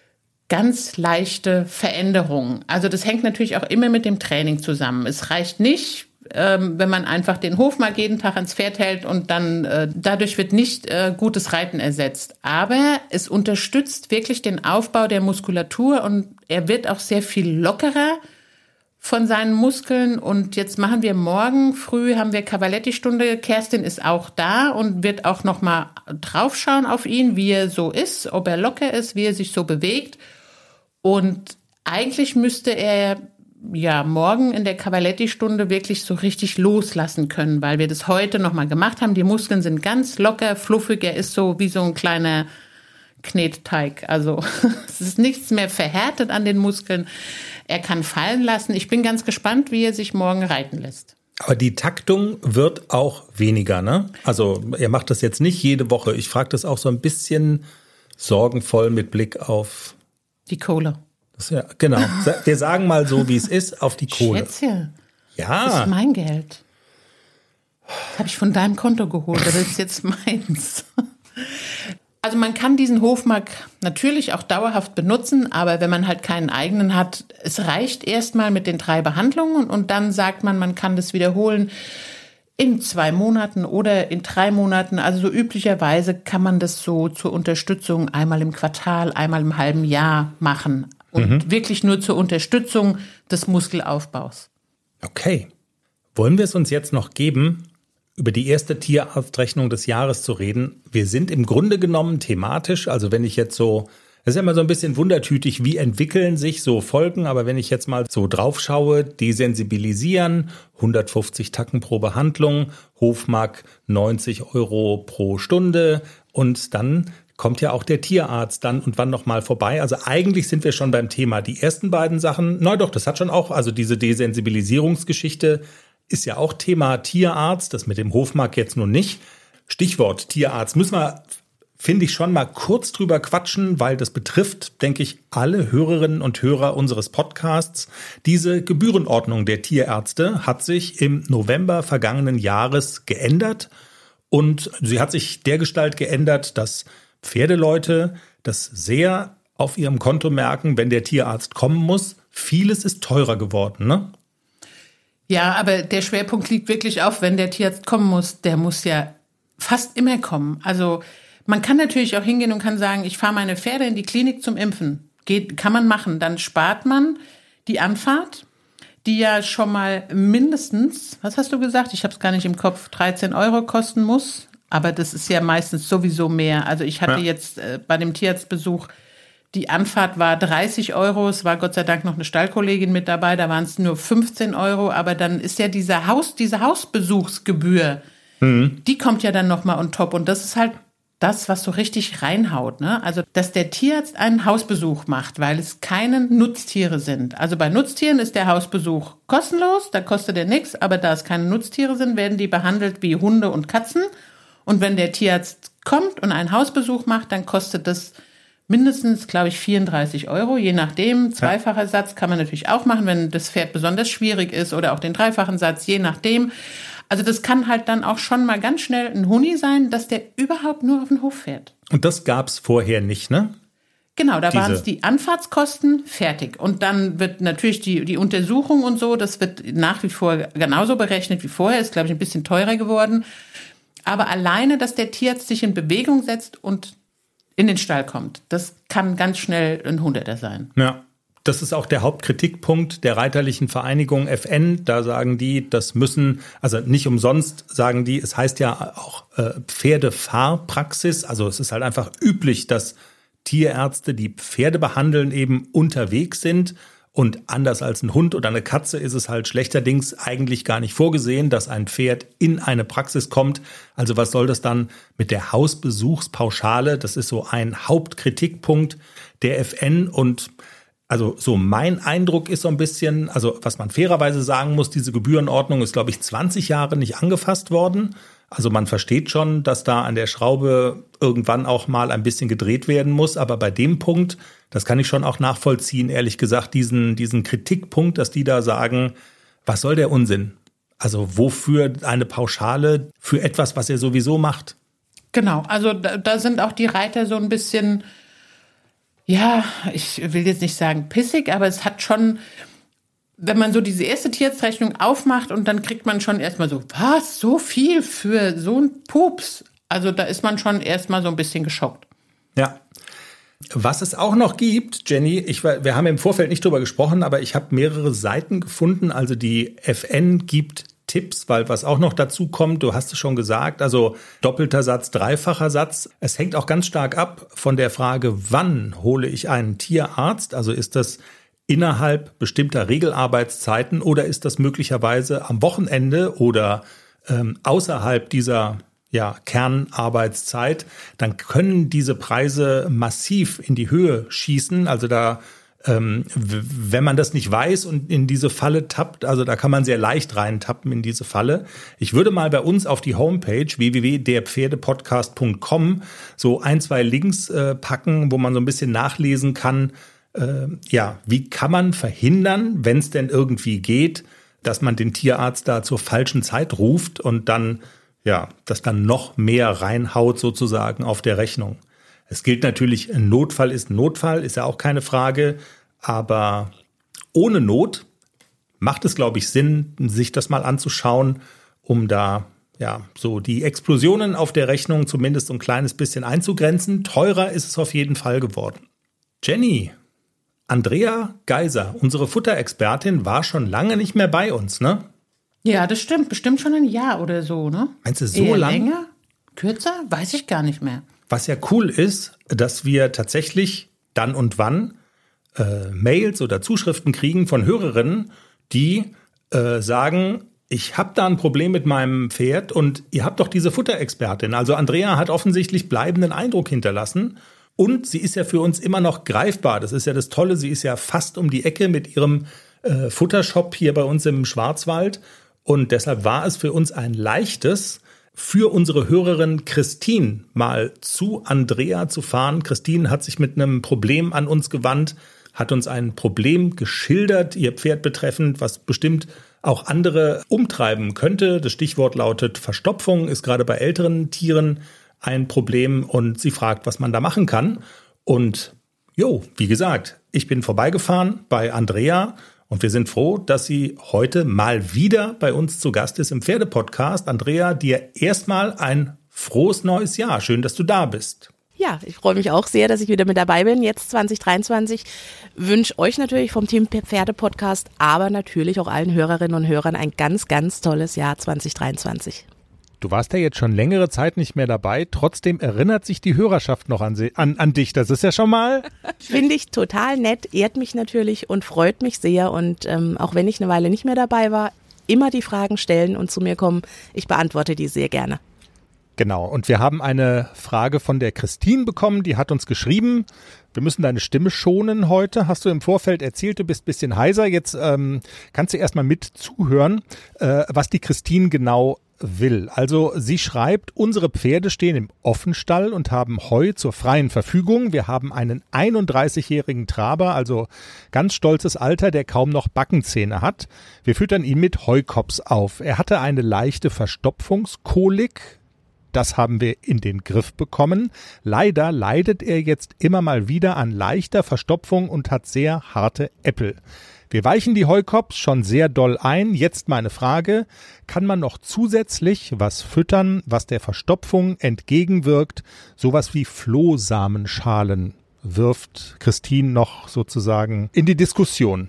ganz leichte Veränderungen. Also das hängt natürlich auch immer mit dem Training zusammen. Es reicht nicht, wenn man einfach den Hofmark jeden Tag ans Pferd hält und dann dadurch wird nicht gutes Reiten ersetzt. Aber es unterstützt wirklich den Aufbau der Muskulatur und er wird auch sehr viel lockerer von seinen Muskeln. Und jetzt machen wir morgen früh, haben wir Cavaletti-Stunde. Kerstin ist auch da und wird auch noch mal draufschauen auf ihn, wie er so ist, ob er locker ist, wie er sich so bewegt. Und eigentlich müsste er ja morgen in der Cavaletti-Stunde wirklich so richtig loslassen können, weil wir das heute noch mal gemacht haben. Die Muskeln sind ganz locker, fluffig. Er ist so wie so ein kleiner Knetteig. Also es ist nichts mehr verhärtet an den Muskeln. Er kann fallen lassen. Ich bin ganz gespannt, wie er sich morgen reiten lässt. Aber die Taktung wird auch weniger, ne? Also er macht das jetzt nicht jede Woche. Ich frage das auch so ein bisschen sorgenvoll mit Blick auf die Kohle. Ja, genau. Wir sagen mal so, wie es ist, auf die Kohle. Schätzchen. Ja. Das ist mein Geld. Das habe ich von deinem Konto geholt. Das ist jetzt meins. Also man kann diesen Hofmark natürlich auch dauerhaft benutzen, aber wenn man halt keinen eigenen hat, es reicht erstmal mit den 3 Behandlungen und dann sagt man kann das wiederholen in 2 Monaten oder in 3 Monaten. Also so üblicherweise kann man das so zur Unterstützung einmal im Quartal, einmal im halben Jahr machen. Und wirklich nur zur Unterstützung des Muskelaufbaus. Okay. Wollen wir es uns jetzt noch geben, über die erste Tierarztrechnung des Jahres zu reden? Wir sind im Grunde genommen thematisch, also wenn ich jetzt so, das ist ja immer so ein bisschen wundertütig, wie entwickeln sich so Folgen, aber wenn ich jetzt mal so drauf schaue, desensibilisieren, 150 Tacken pro Behandlung, Hofmark 90 € pro Stunde und dann kommt ja auch der Tierarzt dann und wann noch mal vorbei. Also eigentlich sind wir schon beim Thema. Die ersten beiden Sachen, na doch, das hat schon auch, also diese Desensibilisierungsgeschichte ist ja auch Thema Tierarzt, das mit dem Hofmark jetzt nun nicht. Stichwort Tierarzt, müssen wir, finde ich, schon mal kurz drüber quatschen, weil das betrifft, denke ich, alle Hörerinnen und Hörer unseres Podcasts. Diese Gebührenordnung der Tierärzte hat sich im November vergangenen Jahres geändert und sie hat sich dergestalt geändert, dass Pferdeleute das sehr auf ihrem Konto merken, wenn der Tierarzt kommen muss. Vieles ist teurer geworden, ne? Ja, aber der Schwerpunkt liegt wirklich auf, wenn der Tierarzt kommen muss, der muss ja fast immer kommen. Also man kann natürlich auch hingehen und kann sagen, ich fahre meine Pferde in die Klinik zum Impfen. Kann man machen. Dann spart man die Anfahrt. die ja schon mal mindestens, was hast du gesagt? Ich habe es gar nicht im Kopf, 13 € kosten muss. Aber das ist ja meistens sowieso mehr. Also ich hatte jetzt bei dem Tierarztbesuch, die Anfahrt war 30 €. Es war Gott sei Dank noch eine Stallkollegin mit dabei. Da waren es nur 15 €. Aber dann ist ja diese Hausbesuchsgebühr, die kommt ja dann nochmal on top. Und das ist halt das, was so richtig reinhaut, ne? Also, dass der Tierarzt einen Hausbesuch macht, weil es keine Nutztiere sind. Also bei Nutztieren ist der Hausbesuch kostenlos, da kostet er nichts, aber da es keine Nutztiere sind, werden die behandelt wie Hunde und Katzen. Und wenn der Tierarzt kommt und einen Hausbesuch macht, dann kostet das mindestens, glaube ich, 34 €, je nachdem. Zweifacher Satz kann man natürlich auch machen, wenn das Pferd besonders schwierig ist, oder auch den dreifachen Satz, je nachdem. Also das kann halt dann auch schon mal ganz schnell ein Huni sein, dass der überhaupt nur auf den Hof fährt. Und das gab's vorher nicht, ne? Genau, da waren es die Anfahrtskosten, fertig. Und dann wird natürlich die Untersuchung und so, das wird nach wie vor genauso berechnet wie vorher, ist, glaube ich, ein bisschen teurer geworden. Aber alleine, dass der Tierarzt sich in Bewegung setzt und in den Stall kommt, das kann ganz schnell ein Hunderter sein. Ja. Das ist auch der Hauptkritikpunkt der Reiterlichen Vereinigung FN. Da sagen die, das müssen, also nicht umsonst sagen die, es heißt ja auch Pferdefahrpraxis. Also es ist halt einfach üblich, dass Tierärzte, die Pferde behandeln, eben unterwegs sind. Und anders als ein Hund oder eine Katze ist es halt schlechterdings eigentlich gar nicht vorgesehen, dass ein Pferd in eine Praxis kommt. Also was soll das dann mit der Hausbesuchspauschale? Das ist so ein Hauptkritikpunkt der FN. Und also so mein Eindruck ist so ein bisschen, also was man fairerweise sagen muss, diese Gebührenordnung ist, glaube ich, 20 Jahre nicht angefasst worden. Also man versteht schon, dass da an der Schraube irgendwann auch mal ein bisschen gedreht werden muss. Aber bei dem Punkt, das kann ich schon auch nachvollziehen, ehrlich gesagt, diesen Kritikpunkt, dass die da sagen, was soll der Unsinn? Also wofür eine Pauschale für etwas, was er sowieso macht? Genau, also da sind auch die Reiter so ein bisschen, ja, ich will jetzt nicht sagen pissig, aber es hat schon, wenn man so diese erste Tierarztrechnung aufmacht und dann kriegt man schon erstmal so, was, so viel für so einen Pups? Also da ist man schon erstmal so ein bisschen geschockt. Ja. Was es auch noch gibt, Jenny, wir haben im Vorfeld nicht drüber gesprochen, aber ich habe mehrere Seiten gefunden. Also die FN gibt Tipps, weil was auch noch dazu kommt, du hast es schon gesagt, also doppelter Satz, dreifacher Satz. Es hängt auch ganz stark ab von der Frage, wann hole ich einen Tierarzt? Also ist das innerhalb bestimmter Regelarbeitszeiten oder ist das möglicherweise am Wochenende oder außerhalb dieser Kernarbeitszeit? Dann können diese Preise massiv in die Höhe schießen. Also da wenn man das nicht weiß und in diese Falle tappt, also da kann man sehr leicht reintappen in diese Falle. Ich würde mal bei uns auf die Homepage www.derpferdepodcast.com so 1-2 Links packen, wo man so ein bisschen nachlesen kann, wie kann man verhindern, wenn es denn irgendwie geht, dass man den Tierarzt da zur falschen Zeit ruft und dann, das dann noch mehr reinhaut sozusagen auf der Rechnung. Es gilt natürlich, ein Notfall, ist ja auch keine Frage, aber ohne Not macht es, glaube ich, Sinn, sich das mal anzuschauen, um da so die Explosionen auf der Rechnung zumindest so ein kleines bisschen einzugrenzen. Teurer ist es auf jeden Fall geworden. Jenny, Andrea Geiser, unsere Futterexpertin, war schon lange nicht mehr bei uns, ne? Ja, das stimmt. Bestimmt schon ein Jahr oder so, ne? Meinst du so lang? Länger? Kürzer? Weiß ich gar nicht mehr. Was ja cool ist, dass wir tatsächlich dann und wann Mails oder Zuschriften kriegen von Hörerinnen, die sagen, ich habe da ein Problem mit meinem Pferd und ihr habt doch diese Futterexpertin. Also Andrea hat offensichtlich bleibenden Eindruck hinterlassen und sie ist ja für uns immer noch greifbar. Das ist ja das Tolle, sie ist ja fast um die Ecke mit ihrem Futtershop hier bei uns im Schwarzwald und deshalb war es für uns ein leichtes, für unsere Hörerin Christine mal zu Andrea zu fahren. Christine hat sich mit einem Problem an uns gewandt, hat uns ein Problem geschildert, ihr Pferd betreffend, was bestimmt auch andere umtreiben könnte. Das Stichwort lautet Verstopfung, ist gerade bei älteren Tieren ein Problem und sie fragt, was man da machen kann. Und wie gesagt, ich bin vorbeigefahren bei Andrea und wir sind froh, dass sie heute mal wieder bei uns zu Gast ist im Pferdepodcast. Andrea, dir erstmal ein frohes neues Jahr. Schön, dass du da bist. Ja, ich freue mich auch sehr, dass ich wieder mit dabei bin. Jetzt 2023 wünsche euch natürlich vom Team Pferde-Podcast, aber natürlich auch allen Hörerinnen und Hörern ein ganz, ganz tolles Jahr 2023. Du warst ja jetzt schon längere Zeit nicht mehr dabei, trotzdem erinnert sich die Hörerschaft noch an dich. Das ist ja schon mal... Finde ich total nett, ehrt mich natürlich und freut mich sehr. Und auch wenn ich eine Weile nicht mehr dabei war, immer die Fragen stellen und zu mir kommen. Ich beantworte die sehr gerne. Genau, und wir haben eine Frage von der Christine bekommen, die hat uns geschrieben, wir müssen deine Stimme schonen heute, hast du im Vorfeld erzählt, du bist ein bisschen heiser, jetzt kannst du erstmal mit zuhören, was die Christine genau will. Also sie schreibt, unsere Pferde stehen im Offenstall und haben Heu zur freien Verfügung. Wir haben einen 31-jährigen Traber, also ganz stolzes Alter, der kaum noch Backenzähne hat. Wir füttern ihn mit Heukops auf. Er hatte eine leichte Verstopfungskolik. Das haben wir in den Griff bekommen. Leider leidet er jetzt immer mal wieder an leichter Verstopfung und hat sehr harte Äppel. Wir weichen die Heukops schon sehr doll ein. Jetzt meine Frage, kann man noch zusätzlich was füttern, was der Verstopfung entgegenwirkt? Sowas wie Flohsamenschalen wirft Christine noch sozusagen in die Diskussion.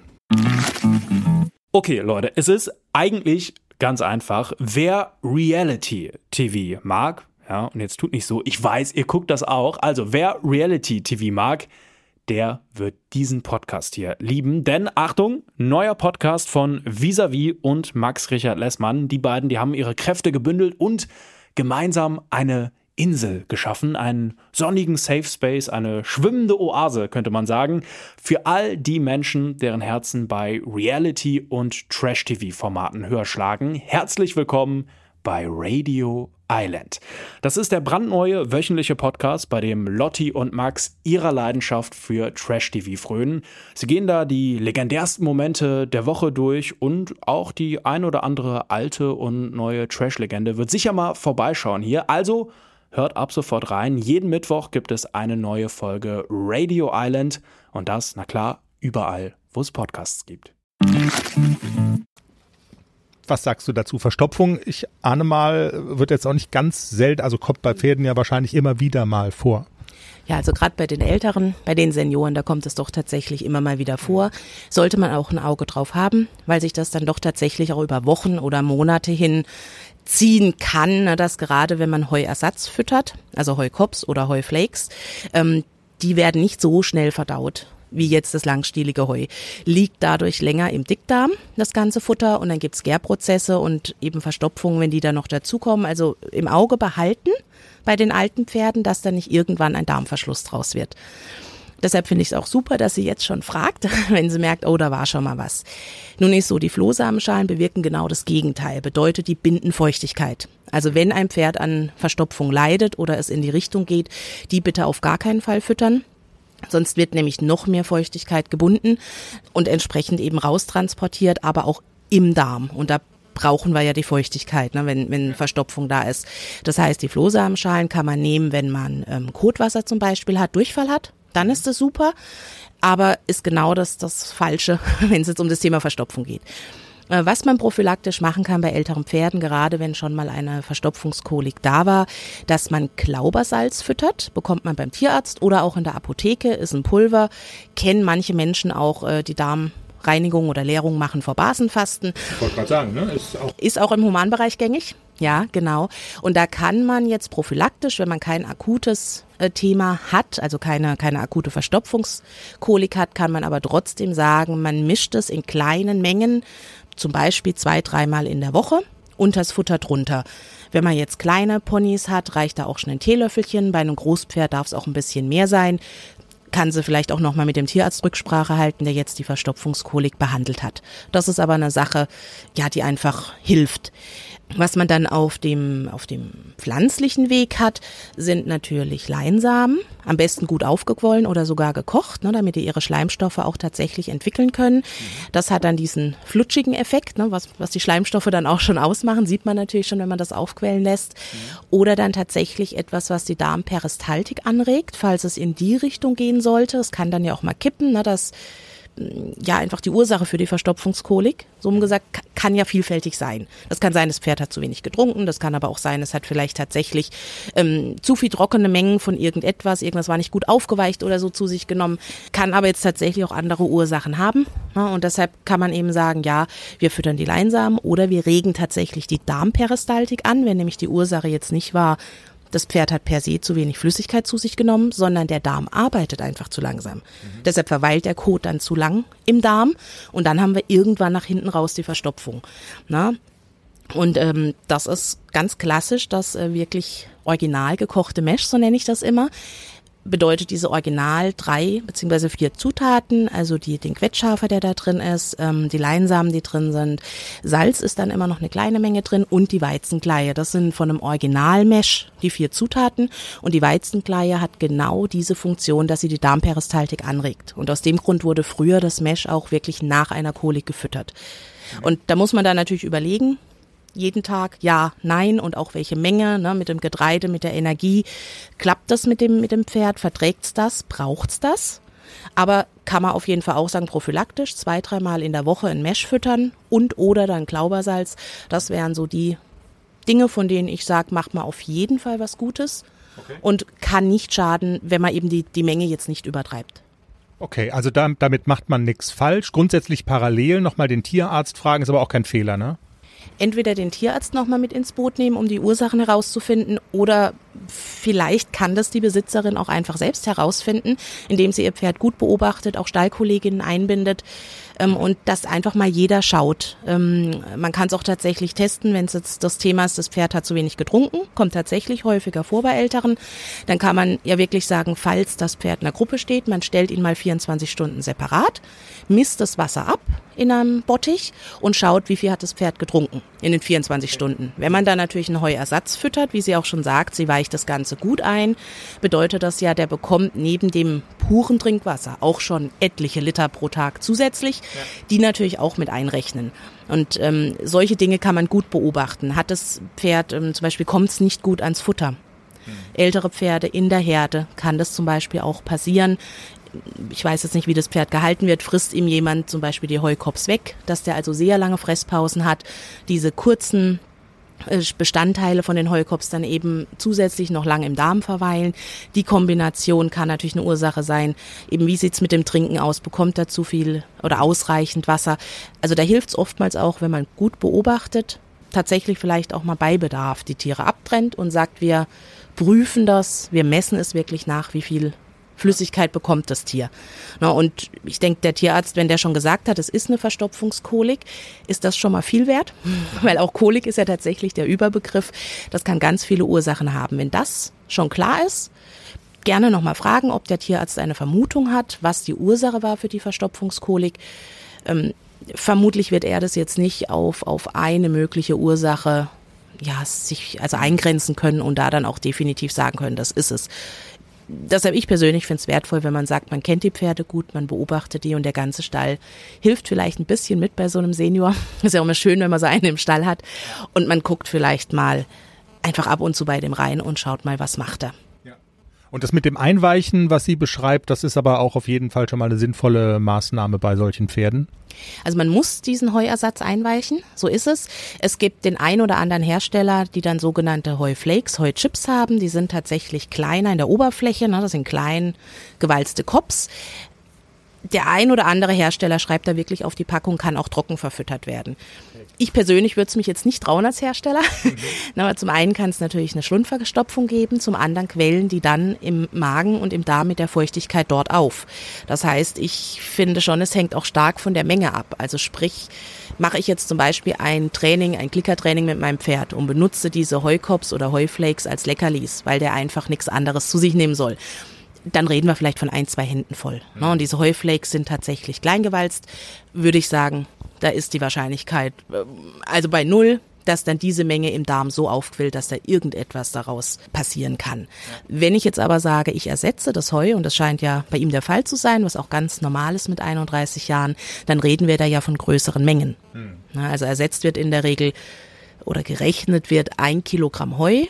Okay, Leute, es ist eigentlich ganz einfach. Wer Reality-TV mag, ja, und jetzt tut nicht so, ich weiß, ihr guckt das auch, also wer Reality-TV mag, der wird diesen Podcast hier lieben. Denn, Achtung, neuer Podcast von Vis-a-vis und Max Richard Lessmann. Die beiden, die haben ihre Kräfte gebündelt und gemeinsam eine Insel geschaffen. Einen sonnigen Safe Space, eine schwimmende Oase, könnte man sagen. Für all die Menschen, deren Herzen bei Reality- und Trash-TV-Formaten höher schlagen. Herzlich willkommen bei Radio Island. Das ist der brandneue wöchentliche Podcast, bei dem Lotti und Max ihrer Leidenschaft für Trash-TV frönen. Sie gehen da die legendärsten Momente der Woche durch und auch die ein oder andere alte und neue Trash-Legende wird sicher mal vorbeischauen hier. Also hört ab sofort rein. Jeden Mittwoch gibt es eine neue Folge Radio Island und das, na klar, überall, wo es Podcasts gibt. Was sagst du dazu? Verstopfung, ich ahne mal, wird jetzt auch nicht ganz selten, also kommt bei Pferden ja wahrscheinlich immer wieder mal vor. Ja, also gerade bei den Älteren, bei den Senioren, da kommt es doch tatsächlich immer mal wieder vor. Sollte man auch ein Auge drauf haben, weil sich das dann doch tatsächlich auch über Wochen oder Monate hin ziehen kann, dass gerade wenn man Heuersatz füttert, also Heukops oder Heuflakes, die werden nicht so schnell verdaut wie jetzt das langstielige Heu. Liegt dadurch länger im Dickdarm, das ganze Futter, und dann gibt's Gärprozesse und eben Verstopfungen, wenn die da noch dazukommen. Also im Auge behalten bei den alten Pferden, dass da nicht irgendwann ein Darmverschluss draus wird. Deshalb finde ich es auch super, dass sie jetzt schon fragt, wenn sie merkt, oh, da war schon mal was. Nun ist so, die Flohsamenschalen bewirken genau das Gegenteil, bedeutet, die binden Feuchtigkeit. Also wenn ein Pferd an Verstopfung leidet oder es in die Richtung geht, die bitte auf gar keinen Fall füttern. Sonst wird nämlich noch mehr Feuchtigkeit gebunden und entsprechend eben raustransportiert, aber auch im Darm. Und da brauchen wir ja die Feuchtigkeit, ne, wenn Verstopfung da ist. Das heißt, die Flohsamenschalen kann man nehmen, wenn man Kotwasser zum Beispiel hat, Durchfall hat. Dann ist das super, aber ist genau das Falsche, wenn es jetzt um das Thema Verstopfung geht. Was man prophylaktisch machen kann bei älteren Pferden, gerade wenn schon mal eine Verstopfungskolik da war, dass man Klaubersalz füttert, bekommt man beim Tierarzt oder auch in der Apotheke, ist ein Pulver, kennen manche Menschen auch die Darmreinigung oder Leerung machen vor Basenfasten. Ich wollte gerade sagen, ne? Ist auch im Humanbereich gängig. Ja, genau. Und da kann man jetzt prophylaktisch, wenn man kein akutes Thema hat, also keine akute Verstopfungskolik hat, kann man aber trotzdem sagen, man mischt es in kleinen Mengen, zum Beispiel 2-3 Mal in der Woche und das Futter drunter. Wenn man jetzt kleine Ponys hat, reicht da auch schon ein Teelöffelchen. Bei einem Großpferd darf es auch ein bisschen mehr sein. Kann sie vielleicht auch nochmal mit dem Tierarzt Rücksprache halten, der jetzt die Verstopfungskolik behandelt hat. Das ist aber eine Sache, ja, die einfach hilft. Was man dann auf dem pflanzlichen Weg hat, sind natürlich Leinsamen, am besten gut aufgequollen oder sogar gekocht, ne, damit die ihre Schleimstoffe auch tatsächlich entwickeln können. Das hat dann diesen flutschigen Effekt, ne, was die Schleimstoffe dann auch schon ausmachen, sieht man natürlich schon, wenn man das aufquellen lässt. Oder dann tatsächlich etwas, was die Darmperistaltik anregt, falls es in die Richtung gehen sollte. Es kann dann ja auch mal kippen, ne, dass ja einfach die Ursache für die Verstopfungskolik. So umgesagt, kann ja vielfältig sein. Das kann sein, das Pferd hat zu wenig getrunken, das kann aber auch sein, es hat vielleicht tatsächlich zu viel trockene Mengen von irgendwas war nicht gut aufgeweicht oder so zu sich genommen, kann aber jetzt tatsächlich auch andere Ursachen haben. Ja, und deshalb kann man eben sagen, ja, wir füttern die Leinsamen oder wir regen tatsächlich die Darmperistaltik an, wenn nämlich die Ursache jetzt nicht war, das Pferd hat per se zu wenig Flüssigkeit zu sich genommen, sondern der Darm arbeitet einfach zu langsam. Deshalb verweilt der Kot dann zu lang im Darm und dann haben wir irgendwann nach hinten raus die Verstopfung. Na? Und das ist ganz klassisch, das wirklich original gekochte Mesh, so nenne ich das immer. Bedeutet diese Original 3 bzw. 4 Zutaten, also den Quetschhafer, der da drin ist, die Leinsamen, die drin sind, Salz ist dann immer noch eine kleine Menge drin und die Weizenkleie. Das sind von einem Original-Mesh die 4 Zutaten und die Weizenkleie hat genau diese Funktion, dass sie die Darmperistaltik anregt. Und aus dem Grund wurde früher das Mesh auch wirklich nach einer Kolik gefüttert. Und da muss man dann natürlich überlegen, jeden Tag, ja, nein und auch welche Menge, ne, mit dem Getreide, mit der Energie. Klappt das mit dem Pferd? Verträgt's das? Braucht's das? Aber kann man auf jeden Fall auch sagen, prophylaktisch 2-3 Mal in der Woche ein Mesh füttern und oder dann Glaubersalz. Das wären so die Dinge, von denen ich sage, macht man auf jeden Fall was Gutes und kann nicht schaden, wenn man eben die Menge jetzt nicht übertreibt. Okay, also damit macht man nichts falsch. Grundsätzlich parallel nochmal den Tierarzt fragen, ist aber auch kein Fehler, ne? Entweder den Tierarzt nochmal mit ins Boot nehmen, um die Ursachen herauszufinden, oder vielleicht kann das die Besitzerin auch einfach selbst herausfinden, indem sie ihr Pferd gut beobachtet, auch Stallkolleginnen einbindet und dass einfach mal jeder schaut. Man kann es auch tatsächlich testen, wenn es jetzt das Thema ist, das Pferd hat zu wenig getrunken, kommt tatsächlich häufiger vor bei Älteren, dann kann man ja wirklich sagen, falls das Pferd in einer Gruppe steht, man stellt ihn mal 24 Stunden separat, misst das Wasser ab in einem Bottich und schaut, wie viel hat das Pferd getrunken in den 24 Stunden. Wenn man dann natürlich einen Heuersatz füttert, wie sie auch schon sagt, sie weicht das Ganze gut ein, bedeutet das ja, der bekommt neben dem puren Trinkwasser auch schon etliche Liter pro Tag zusätzlich, die natürlich auch mit einrechnen. Und solche Dinge kann man gut beobachten. Hat das Pferd, zum Beispiel kommt es nicht gut ans Futter. Ältere Pferde in der Herde kann das zum Beispiel auch passieren. Ich weiß jetzt nicht, wie das Pferd gehalten wird, frisst ihm jemand zum Beispiel die Heukops weg, dass der also sehr lange Fresspausen hat, diese kurzen Bestandteile von den Heukops dann eben zusätzlich noch lange im Darm verweilen. Die Kombination kann natürlich eine Ursache sein. Eben wie sieht's mit dem Trinken aus? Bekommt er zu viel oder ausreichend Wasser? Also da hilft's oftmals auch, wenn man gut beobachtet, tatsächlich vielleicht auch mal bei Bedarf die Tiere abtrennt und sagt, wir prüfen das, wir messen es wirklich nach, wie viel Flüssigkeit bekommt das Tier. Na, und ich denke, der Tierarzt, wenn der schon gesagt hat, es ist eine Verstopfungskolik, ist das schon mal viel wert, weil auch Kolik ist ja tatsächlich der Überbegriff. Das kann ganz viele Ursachen haben. Wenn das schon klar ist, gerne nochmal fragen, ob der Tierarzt eine Vermutung hat, was die Ursache war für die Verstopfungskolik. Vermutlich wird er das jetzt nicht auf eine mögliche Ursache sich also eingrenzen können und da dann auch definitiv sagen können, das ist es. Deshalb ich persönlich finde es wertvoll, wenn man sagt, man kennt die Pferde gut, man beobachtet die und der ganze Stall hilft vielleicht ein bisschen mit bei so einem Senior. Ist ja auch immer schön, wenn man so einen im Stall hat und man guckt vielleicht mal einfach ab und zu bei dem rein und schaut mal, was macht er. Und das mit dem Einweichen, was sie beschreibt, das ist aber auch auf jeden Fall schon mal eine sinnvolle Maßnahme bei solchen Pferden. Also man muss diesen Heuersatz einweichen, so ist es. Es gibt den ein oder anderen Hersteller, die dann sogenannte Heuflakes, Heuchips haben. Die sind tatsächlich kleiner in der Oberfläche, ne? Das sind klein gewalzte Kops. Der ein oder andere Hersteller schreibt da wirklich auf die Packung, kann auch trocken verfüttert werden. Ich persönlich würde es mich jetzt nicht trauen als Hersteller. Aber zum einen kann es natürlich eine Schlundverstopfung geben, zum anderen quellen die dann im Magen und im Darm mit der Feuchtigkeit dort auf. Das heißt, ich finde schon, es hängt auch stark von der Menge ab. Also sprich, mache ich jetzt zum Beispiel ein Klickertraining mit meinem Pferd und benutze diese Heukops oder Heuflakes als Leckerlis, weil der einfach nichts anderes zu sich nehmen soll. Dann reden wir vielleicht von 1-2 Händen voll. Und diese Heuflakes sind tatsächlich kleingewalzt, würde ich sagen, da ist die Wahrscheinlichkeit also bei 0, dass dann diese Menge im Darm so aufquillt, dass da irgendetwas daraus passieren kann. Wenn ich jetzt aber sage, ich ersetze das Heu, und das scheint ja bei ihm der Fall zu sein, was auch ganz normal ist mit 31 Jahren, dann reden wir da ja von größeren Mengen. Also ersetzt wird in der Regel oder gerechnet wird 1 Kilogramm Heu,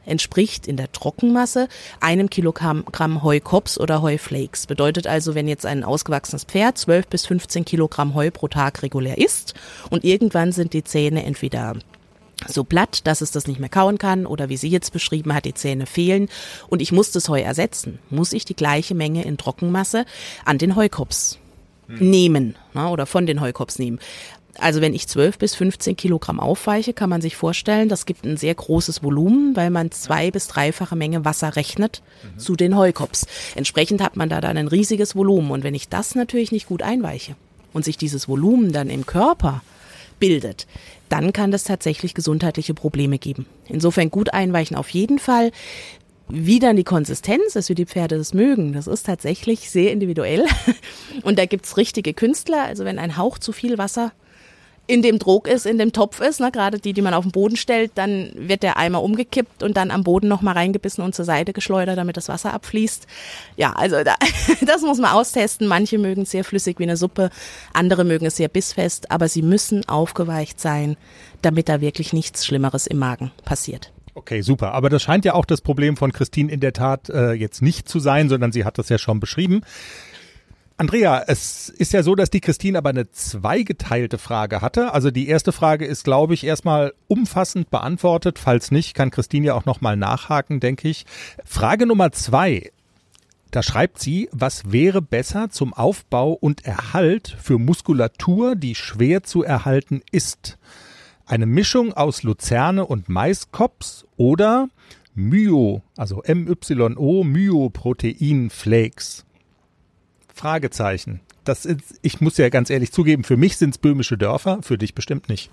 entspricht in der Trockenmasse 1 Kilogramm Heukops oder Heuflakes. Bedeutet also, wenn jetzt ein ausgewachsenes Pferd 12 bis 15 Kilogramm Heu pro Tag regulär isst und irgendwann sind die Zähne entweder so platt, dass es das nicht mehr kauen kann oder wie sie jetzt beschrieben hat, die Zähne fehlen und ich muss das Heu ersetzen, muss ich die gleiche Menge in Trockenmasse an den Heukops nehmen, oder von den Heukops nehmen. Also wenn ich 12 bis 15 Kilogramm aufweiche, kann man sich vorstellen, das gibt ein sehr großes Volumen, weil man 2- bis 3-fache Menge Wasser rechnet zu den Heukops. Entsprechend hat man da dann ein riesiges Volumen. Und wenn ich das natürlich nicht gut einweiche und sich dieses Volumen dann im Körper bildet, dann kann das tatsächlich gesundheitliche Probleme geben. Insofern gut einweichen auf jeden Fall. Wie dann die Konsistenz ist, wie die Pferde das mögen, das ist tatsächlich sehr individuell. Und da gibt's richtige Künstler. Also wenn ein Hauch zu viel Wasser in dem Trog ist, in dem Topf ist, gerade die man auf den Boden stellt, dann wird der Eimer umgekippt und dann am Boden nochmal reingebissen und zur Seite geschleudert, damit das Wasser abfließt. Ja, also das muss man austesten. Manche mögen es sehr flüssig wie eine Suppe, andere mögen es sehr bissfest, aber sie müssen aufgeweicht sein, damit da wirklich nichts Schlimmeres im Magen passiert. Okay, super. Aber das scheint ja auch das Problem von Christine in der Tat jetzt nicht zu sein, sondern sie hat das ja schon beschrieben. Andrea, es ist ja so, dass die Christine aber eine zweigeteilte Frage hatte. Also die erste Frage ist, glaube ich, erstmal umfassend beantwortet. Falls nicht, kann Christine ja auch nochmal nachhaken, denke ich. Frage Nummer 2, da schreibt sie, was wäre besser zum Aufbau und Erhalt für Muskulatur, die schwer zu erhalten ist? Eine Mischung aus Luzerne und Maiskops oder Myo, also MYO, Myoproteinflakes? Fragezeichen. Das ist, ich muss ja ganz ehrlich zugeben, für mich sind es böhmische Dörfer, für dich bestimmt nicht.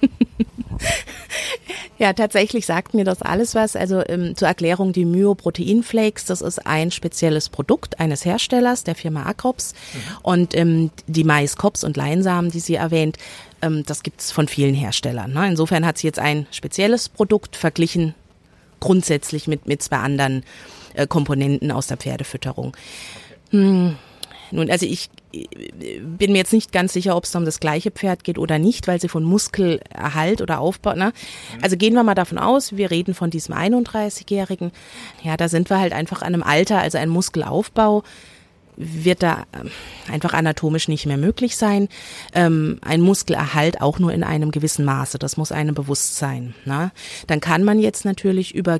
Ja, tatsächlich sagt mir das alles was. Also zur Erklärung, die Myoproteinflakes, das ist ein spezielles Produkt eines Herstellers, der Firma Acrops. Und die Maiskops und Leinsamen, die sie erwähnt, das gibt's von vielen Herstellern. Ne? Insofern hat sie jetzt ein spezielles Produkt verglichen, grundsätzlich mit 2 anderen Komponenten aus der Pferdefütterung. Nun, also ich bin mir jetzt nicht ganz sicher, ob es um das gleiche Pferd geht oder nicht, weil sie von Muskelerhalt oder Aufbau, Also gehen wir mal davon aus, wir reden von diesem 31-Jährigen. Ja, da sind wir halt einfach an einem Alter, also ein Muskelaufbau wird da einfach anatomisch nicht mehr möglich sein. Ein Muskelerhalt auch nur in einem gewissen Maße, das muss einem bewusst sein. Ne? Dann kann man jetzt natürlich über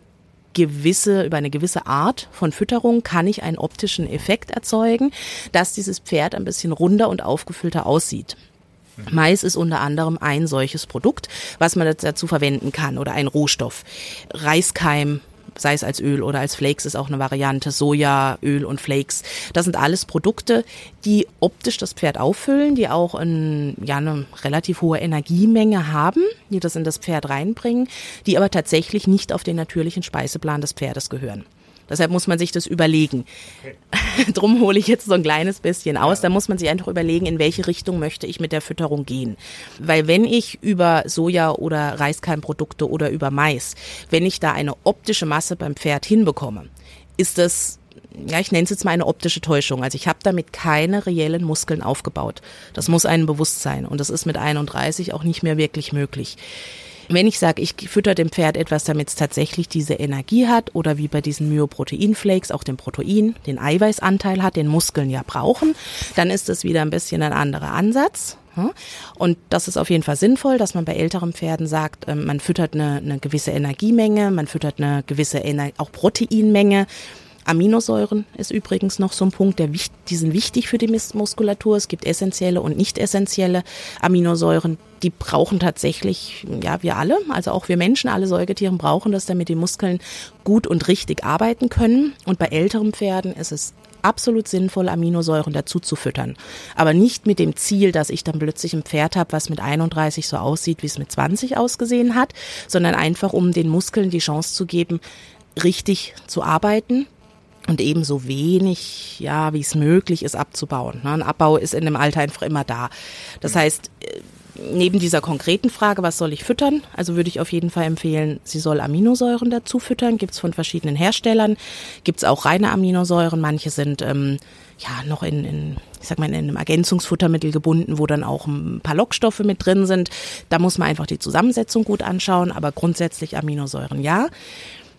eine gewisse Art von Fütterung kann ich einen optischen Effekt erzeugen, dass dieses Pferd ein bisschen runder und aufgefüllter aussieht. Mais ist unter anderem ein solches Produkt, was man dazu verwenden kann oder ein Rohstoff. Reiskeim, sei es als Öl oder als Flakes, ist auch eine Variante. Soja, Öl und Flakes. Das sind alles Produkte, die optisch das Pferd auffüllen, die auch eine relativ hohe Energiemenge haben, die das in das Pferd reinbringen, die aber tatsächlich nicht auf den natürlichen Speiseplan des Pferdes gehören. Deshalb muss man sich das überlegen. Okay. Drum hole ich jetzt so ein kleines bisschen aus. Da muss man sich einfach überlegen, in welche Richtung möchte ich mit der Fütterung gehen. Weil wenn ich über Soja oder Reiskeimprodukte oder über Mais, wenn ich da eine optische Masse beim Pferd hinbekomme, ist das, ich nenne es jetzt mal eine optische Täuschung. Also ich habe damit keine reellen Muskeln aufgebaut. Das muss einem bewusst sein. Und das ist mit 31 auch nicht mehr wirklich möglich. Wenn ich sage, ich fütter dem Pferd etwas, damit es tatsächlich diese Energie hat oder wie bei diesen Myoproteinflakes auch den Protein, den Eiweißanteil hat, den Muskeln ja brauchen, dann ist das wieder ein bisschen ein anderer Ansatz. Und das ist auf jeden Fall sinnvoll, dass man bei älteren Pferden sagt, man füttert eine gewisse Energiemenge, man füttert eine gewisse auch Proteinmenge. Aminosäuren ist übrigens noch so ein Punkt, die sind wichtig für die Muskulatur. Es gibt essentielle und nicht essentielle Aminosäuren. Die brauchen tatsächlich, wir alle, also auch wir Menschen, alle Säugetiere brauchen das, damit die Muskeln gut und richtig arbeiten können. Und bei älteren Pferden ist es absolut sinnvoll, Aminosäuren dazu zu füttern. Aber nicht mit dem Ziel, dass ich dann plötzlich ein Pferd habe, was mit 31 so aussieht, wie es mit 20 ausgesehen hat, sondern einfach, um den Muskeln die Chance zu geben, richtig zu arbeiten. Und ebenso wenig, wie es möglich ist, abzubauen. Ein Abbau ist in dem Alter einfach immer da. Das heißt, neben dieser konkreten Frage, was soll ich füttern? Also würde ich auf jeden Fall empfehlen, sie soll Aminosäuren dazu füttern. Gibt es von verschiedenen Herstellern. Gibt es auch reine Aminosäuren. Manche sind noch in einem Ergänzungsfuttermittel gebunden, wo dann auch ein paar Lockstoffe mit drin sind. Da muss man einfach die Zusammensetzung gut anschauen. Aber grundsätzlich Aminosäuren, ja.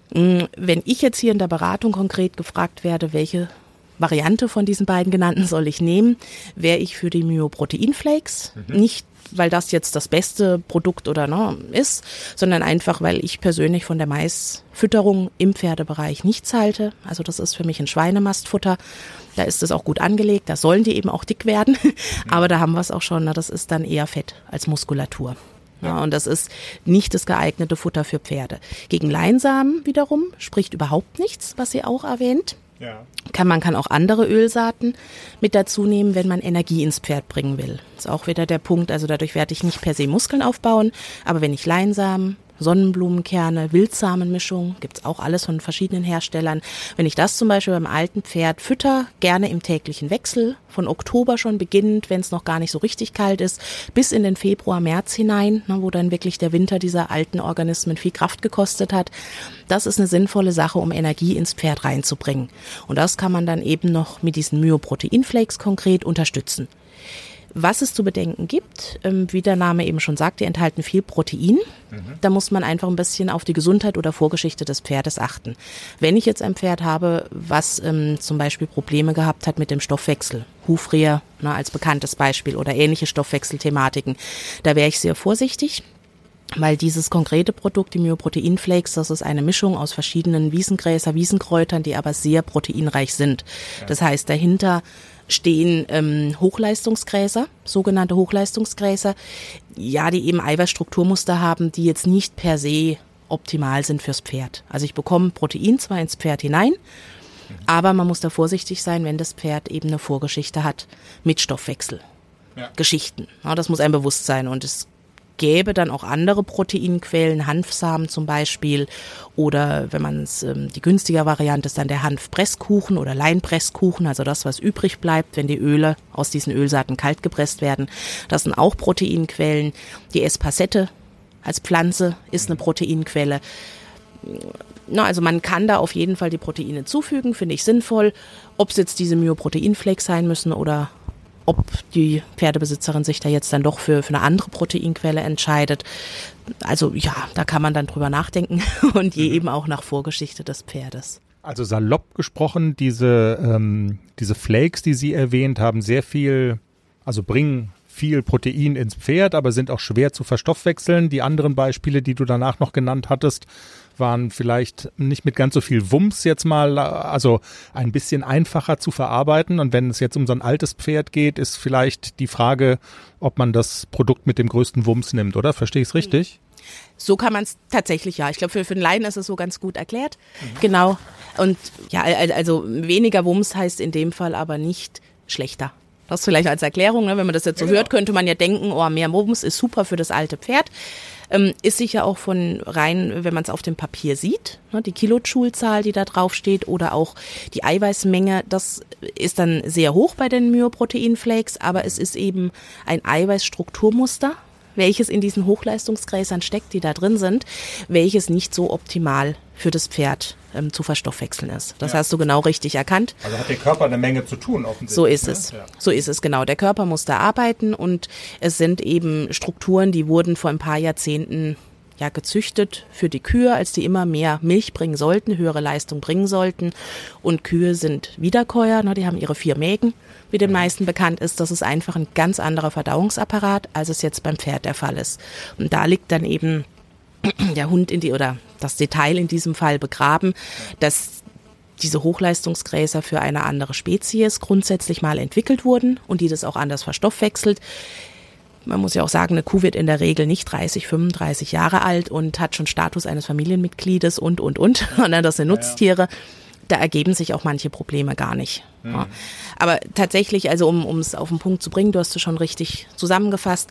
Wenn ich jetzt hier in der Beratung konkret gefragt werde, welche Variante von diesen beiden genannten soll ich nehmen, wäre ich für die Myoproteinflakes. Nicht, weil das jetzt das beste Produkt oder ist, sondern einfach, weil ich persönlich von der Maisfütterung im Pferdebereich nichts halte. Also das ist für mich ein Schweinemastfutter. Da ist es auch gut angelegt, da sollen die eben auch dick werden. Aber da haben wir es auch schon, das ist dann eher Fett als Muskulatur. Ja, und das ist nicht das geeignete Futter für Pferde. Gegen Leinsamen wiederum spricht überhaupt nichts, was sie auch erwähnt. Ja. Man kann auch andere Ölsaaten mit dazu nehmen, wenn man Energie ins Pferd bringen will. Das ist auch wieder der Punkt, also dadurch werde ich nicht per se Muskeln aufbauen, aber wenn ich Leinsamen, Sonnenblumenkerne, Wildsamenmischung, gibt's auch alles von verschiedenen Herstellern. Wenn ich das zum Beispiel beim alten Pferd fütter, gerne im täglichen Wechsel, von Oktober schon beginnend, wenn es noch gar nicht so richtig kalt ist, bis in den Februar, März hinein, wo dann wirklich der Winter dieser alten Organismen viel Kraft gekostet hat. Das ist eine sinnvolle Sache, um Energie ins Pferd reinzubringen. Und das kann man dann eben noch mit diesen Myoproteinflakes konkret unterstützen. Was es zu bedenken gibt, wie der Name eben schon sagt, die enthalten viel Protein. Da muss man einfach ein bisschen auf die Gesundheit oder Vorgeschichte des Pferdes achten. Wenn ich jetzt ein Pferd habe, was zum Beispiel Probleme gehabt hat mit dem Stoffwechsel, Hufrehe als bekanntes Beispiel oder ähnliche Stoffwechselthematiken, da wäre ich sehr vorsichtig. Weil dieses konkrete Produkt, die Myoproteinflakes, das ist eine Mischung aus verschiedenen Wiesenkräutern, die aber sehr proteinreich sind. Ja. Das heißt, dahinter stehen Hochleistungsgräser, sogenannte Hochleistungsgräser, ja, die eben Eiweißstrukturmuster haben, die jetzt nicht per se optimal sind fürs Pferd. Also ich bekomme Protein zwar ins Pferd hinein, aber man muss da vorsichtig sein, wenn das Pferd eben eine Vorgeschichte hat mit Stoffwechselgeschichten. Ja, das muss einem bewusst sein und es gäbe dann auch andere Proteinquellen, Hanfsamen zum Beispiel oder wenn man es, die günstige Variante ist dann der Hanfpresskuchen oder Leinpresskuchen, also das, was übrig bleibt, wenn die Öle aus diesen Ölsaaten kalt gepresst werden. Das sind auch Proteinquellen. Die Espasette als Pflanze ist eine Proteinquelle. Also man kann da auf jeden Fall die Proteine zufügen, finde ich sinnvoll. Ob es jetzt diese Myoproteinflakes sein müssen oder ob die Pferdebesitzerin sich da jetzt dann doch für eine andere Proteinquelle entscheidet. Also ja, da kann man dann drüber nachdenken und je eben auch nach Vorgeschichte des Pferdes. Also salopp gesprochen, diese Flakes, die Sie erwähnt haben, bringen viel Protein ins Pferd, aber sind auch schwer zu verstoffwechseln. Die anderen Beispiele, die du danach noch genannt hattest, waren vielleicht nicht mit ganz so viel Wumms jetzt mal, also ein bisschen einfacher zu verarbeiten. Und wenn es jetzt um so ein altes Pferd geht, ist vielleicht die Frage, ob man das Produkt mit dem größten Wumms nimmt, oder? Verstehe ich es richtig? So kann man es tatsächlich, ja. Ich glaube, für einen Laien ist es so ganz gut erklärt. Genau. Und ja, also weniger Wumms heißt in dem Fall aber nicht schlechter. Das vielleicht als Erklärung, ne? Wenn man das jetzt so hört, könnte man ja denken, mehr Wumms ist super für das alte Pferd. Ist sicher auch von rein, wenn man es auf dem Papier sieht, ne, die Kilojoule-Zahl, die da drauf steht oder auch die Eiweißmenge, das ist dann sehr hoch bei den Myoproteinflakes, aber es ist eben ein Eiweißstrukturmuster, welches in diesen Hochleistungsgräsern steckt, die da drin sind, welches nicht so optimal für das Pferd zu verstoffwechseln ist. Das hast du genau richtig erkannt. Also hat der Körper eine Menge zu tun offensichtlich. So ist es. Ja. So ist es, genau. Der Körper muss da arbeiten und es sind eben Strukturen, die wurden vor ein paar Jahrzehnten gezüchtet für die Kühe, als die immer mehr Milch bringen sollten, höhere Leistung bringen sollten. Und Kühe sind Wiederkäuer, ne, die haben ihre 4 Mägen, wie den meisten bekannt ist. Das ist einfach ein ganz anderer Verdauungsapparat, als es jetzt beim Pferd der Fall ist. Und da liegt dann eben der Hund oder das Detail in diesem Fall begraben, dass diese Hochleistungsgräser für eine andere Spezies grundsätzlich mal entwickelt wurden und die das auch anders verstoffwechselt. Man muss ja auch sagen, eine Kuh wird in der Regel nicht 30, 35 Jahre alt und hat schon Status eines Familienmitgliedes und. Das sind Nutztiere. Da ergeben sich auch manche Probleme gar nicht. Ja. Aber tatsächlich, also um es auf den Punkt zu bringen, du hast es schon richtig zusammengefasst,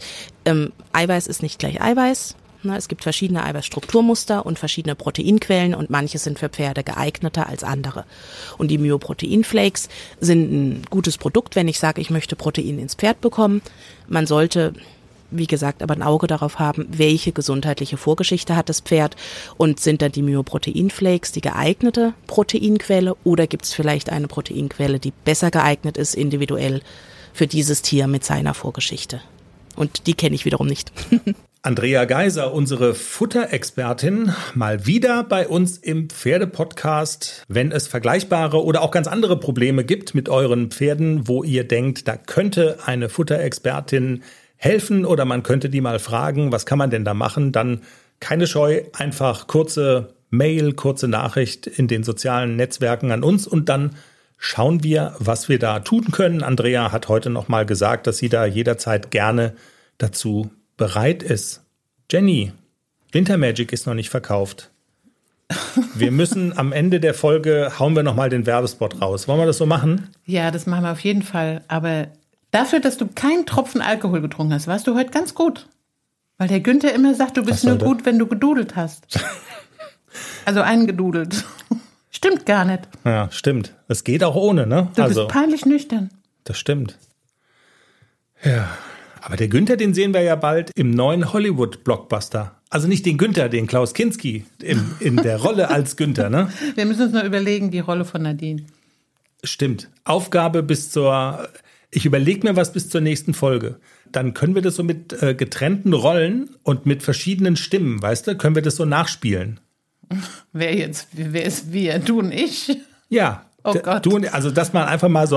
Eiweiß ist nicht gleich Eiweiß. Es gibt verschiedene Eiweißstrukturmuster und verschiedene Proteinquellen und manche sind für Pferde geeigneter als andere. Und die Myoproteinflakes sind ein gutes Produkt, wenn ich sage, ich möchte Protein ins Pferd bekommen. Man sollte, wie gesagt, aber ein Auge darauf haben, welche gesundheitliche Vorgeschichte hat das Pferd und sind dann die Myoproteinflakes die geeignete Proteinquelle oder gibt es vielleicht eine Proteinquelle, die besser geeignet ist, individuell für dieses Tier mit seiner Vorgeschichte. Und die kenne ich wiederum nicht. Andrea Geiser, unsere Futterexpertin, mal wieder bei uns im Pferdepodcast. Wenn es vergleichbare oder auch ganz andere Probleme gibt mit euren Pferden, wo ihr denkt, da könnte eine Futterexpertin helfen oder man könnte die mal fragen, was kann man denn da machen, dann keine Scheu, einfach kurze Mail, kurze Nachricht in den sozialen Netzwerken an uns und dann schauen wir, was wir da tun können. Andrea hat heute noch mal gesagt, dass sie da jederzeit gerne dazu bereit ist. Jenny, Winter Magic ist noch nicht verkauft. Wir müssen am Ende der Folge, hauen wir noch mal den Werbespot raus. Wollen wir das so machen? Ja, das machen wir auf jeden Fall. Aber dafür, dass du keinen Tropfen Alkohol getrunken hast, warst du heute ganz gut. Weil der Günther immer sagt, du bist nur gut, wenn du gedudelt hast. Also eingedudelt. Stimmt gar nicht. Ja, stimmt. Es geht auch ohne, ne? Du bist peinlich nüchtern. Das stimmt. Ja. Aber der Günther, den sehen wir ja bald im neuen Hollywood-Blockbuster. Also nicht den Günther, den Klaus Kinski in der Rolle als Günther, ne? Wir müssen uns noch überlegen, die Rolle von Nadine. Stimmt. Aufgabe ich überlege mir was bis zur nächsten Folge. Dann können wir das so mit getrennten Rollen und mit verschiedenen Stimmen, weißt du, können wir das so nachspielen. Wer ist wir? Du und ich? Ja. Oh Gott. Also, dass man einfach mal so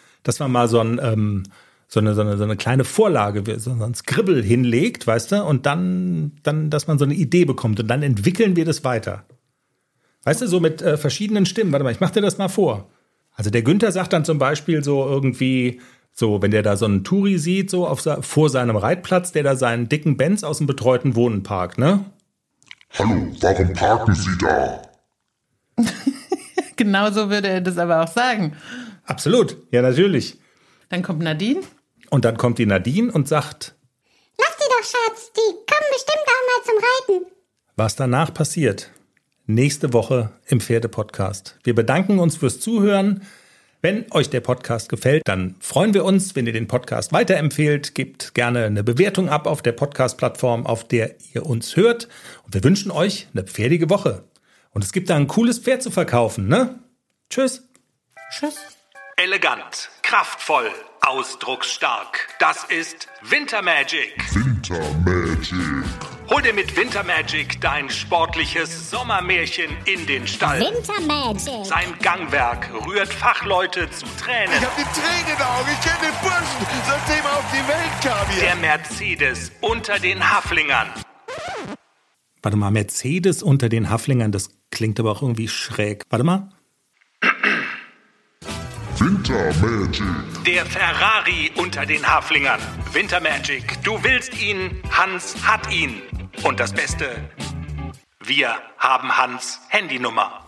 eine kleine Vorlage, so ein Skribbel hinlegt, weißt du, und dann, dass man so eine Idee bekommt und dann entwickeln wir das weiter. Weißt du, so mit verschiedenen Stimmen. Warte mal, ich mach dir das mal vor. Also der Günther sagt dann zum Beispiel so irgendwie, so wenn der da so einen Touri sieht, so vor seinem Reitplatz, der da seinen dicken Benz aus dem betreuten Wohnen parkt, ne? Hallo, warum parken Sie da? Genau so würde er das aber auch sagen. Absolut, ja natürlich. Dann kommt Nadine. Und dann kommt die Nadine und sagt: Lass die doch, Schatz, die kommen bestimmt auch mal zum Reiten. Was danach passiert, nächste Woche im Pferdepodcast. Wir bedanken uns fürs Zuhören. Wenn euch der Podcast gefällt, dann freuen wir uns, wenn ihr den Podcast weiterempfehlt. Gebt gerne eine Bewertung ab auf der Podcast-Plattform, auf der ihr uns hört. Und wir wünschen euch eine pferdige Woche. Und es gibt da ein cooles Pferd zu verkaufen, ne? Tschüss. Tschüss. Elegant, kraftvoll, ausdrucksstark. Das ist Winter Magic. Winter Magic. Hol dir mit Winter Magic dein sportliches Sommermärchen in den Stall. Winter Magic. Sein Gangwerk rührt Fachleute zu Tränen. Ich hab die Tränen in den Augen. Ich kenne den Burschen, seitdem er auf die Welt kam hier. Der Mercedes unter den Haflingern. Warte mal, Mercedes unter den Haflingern, das klingt aber auch irgendwie schräg. Warte mal. Winter Magic. Der Ferrari unter den Haflingern. Winter Magic. Du willst ihn, Hans hat ihn. Und das Beste, wir haben Hans' Handynummer.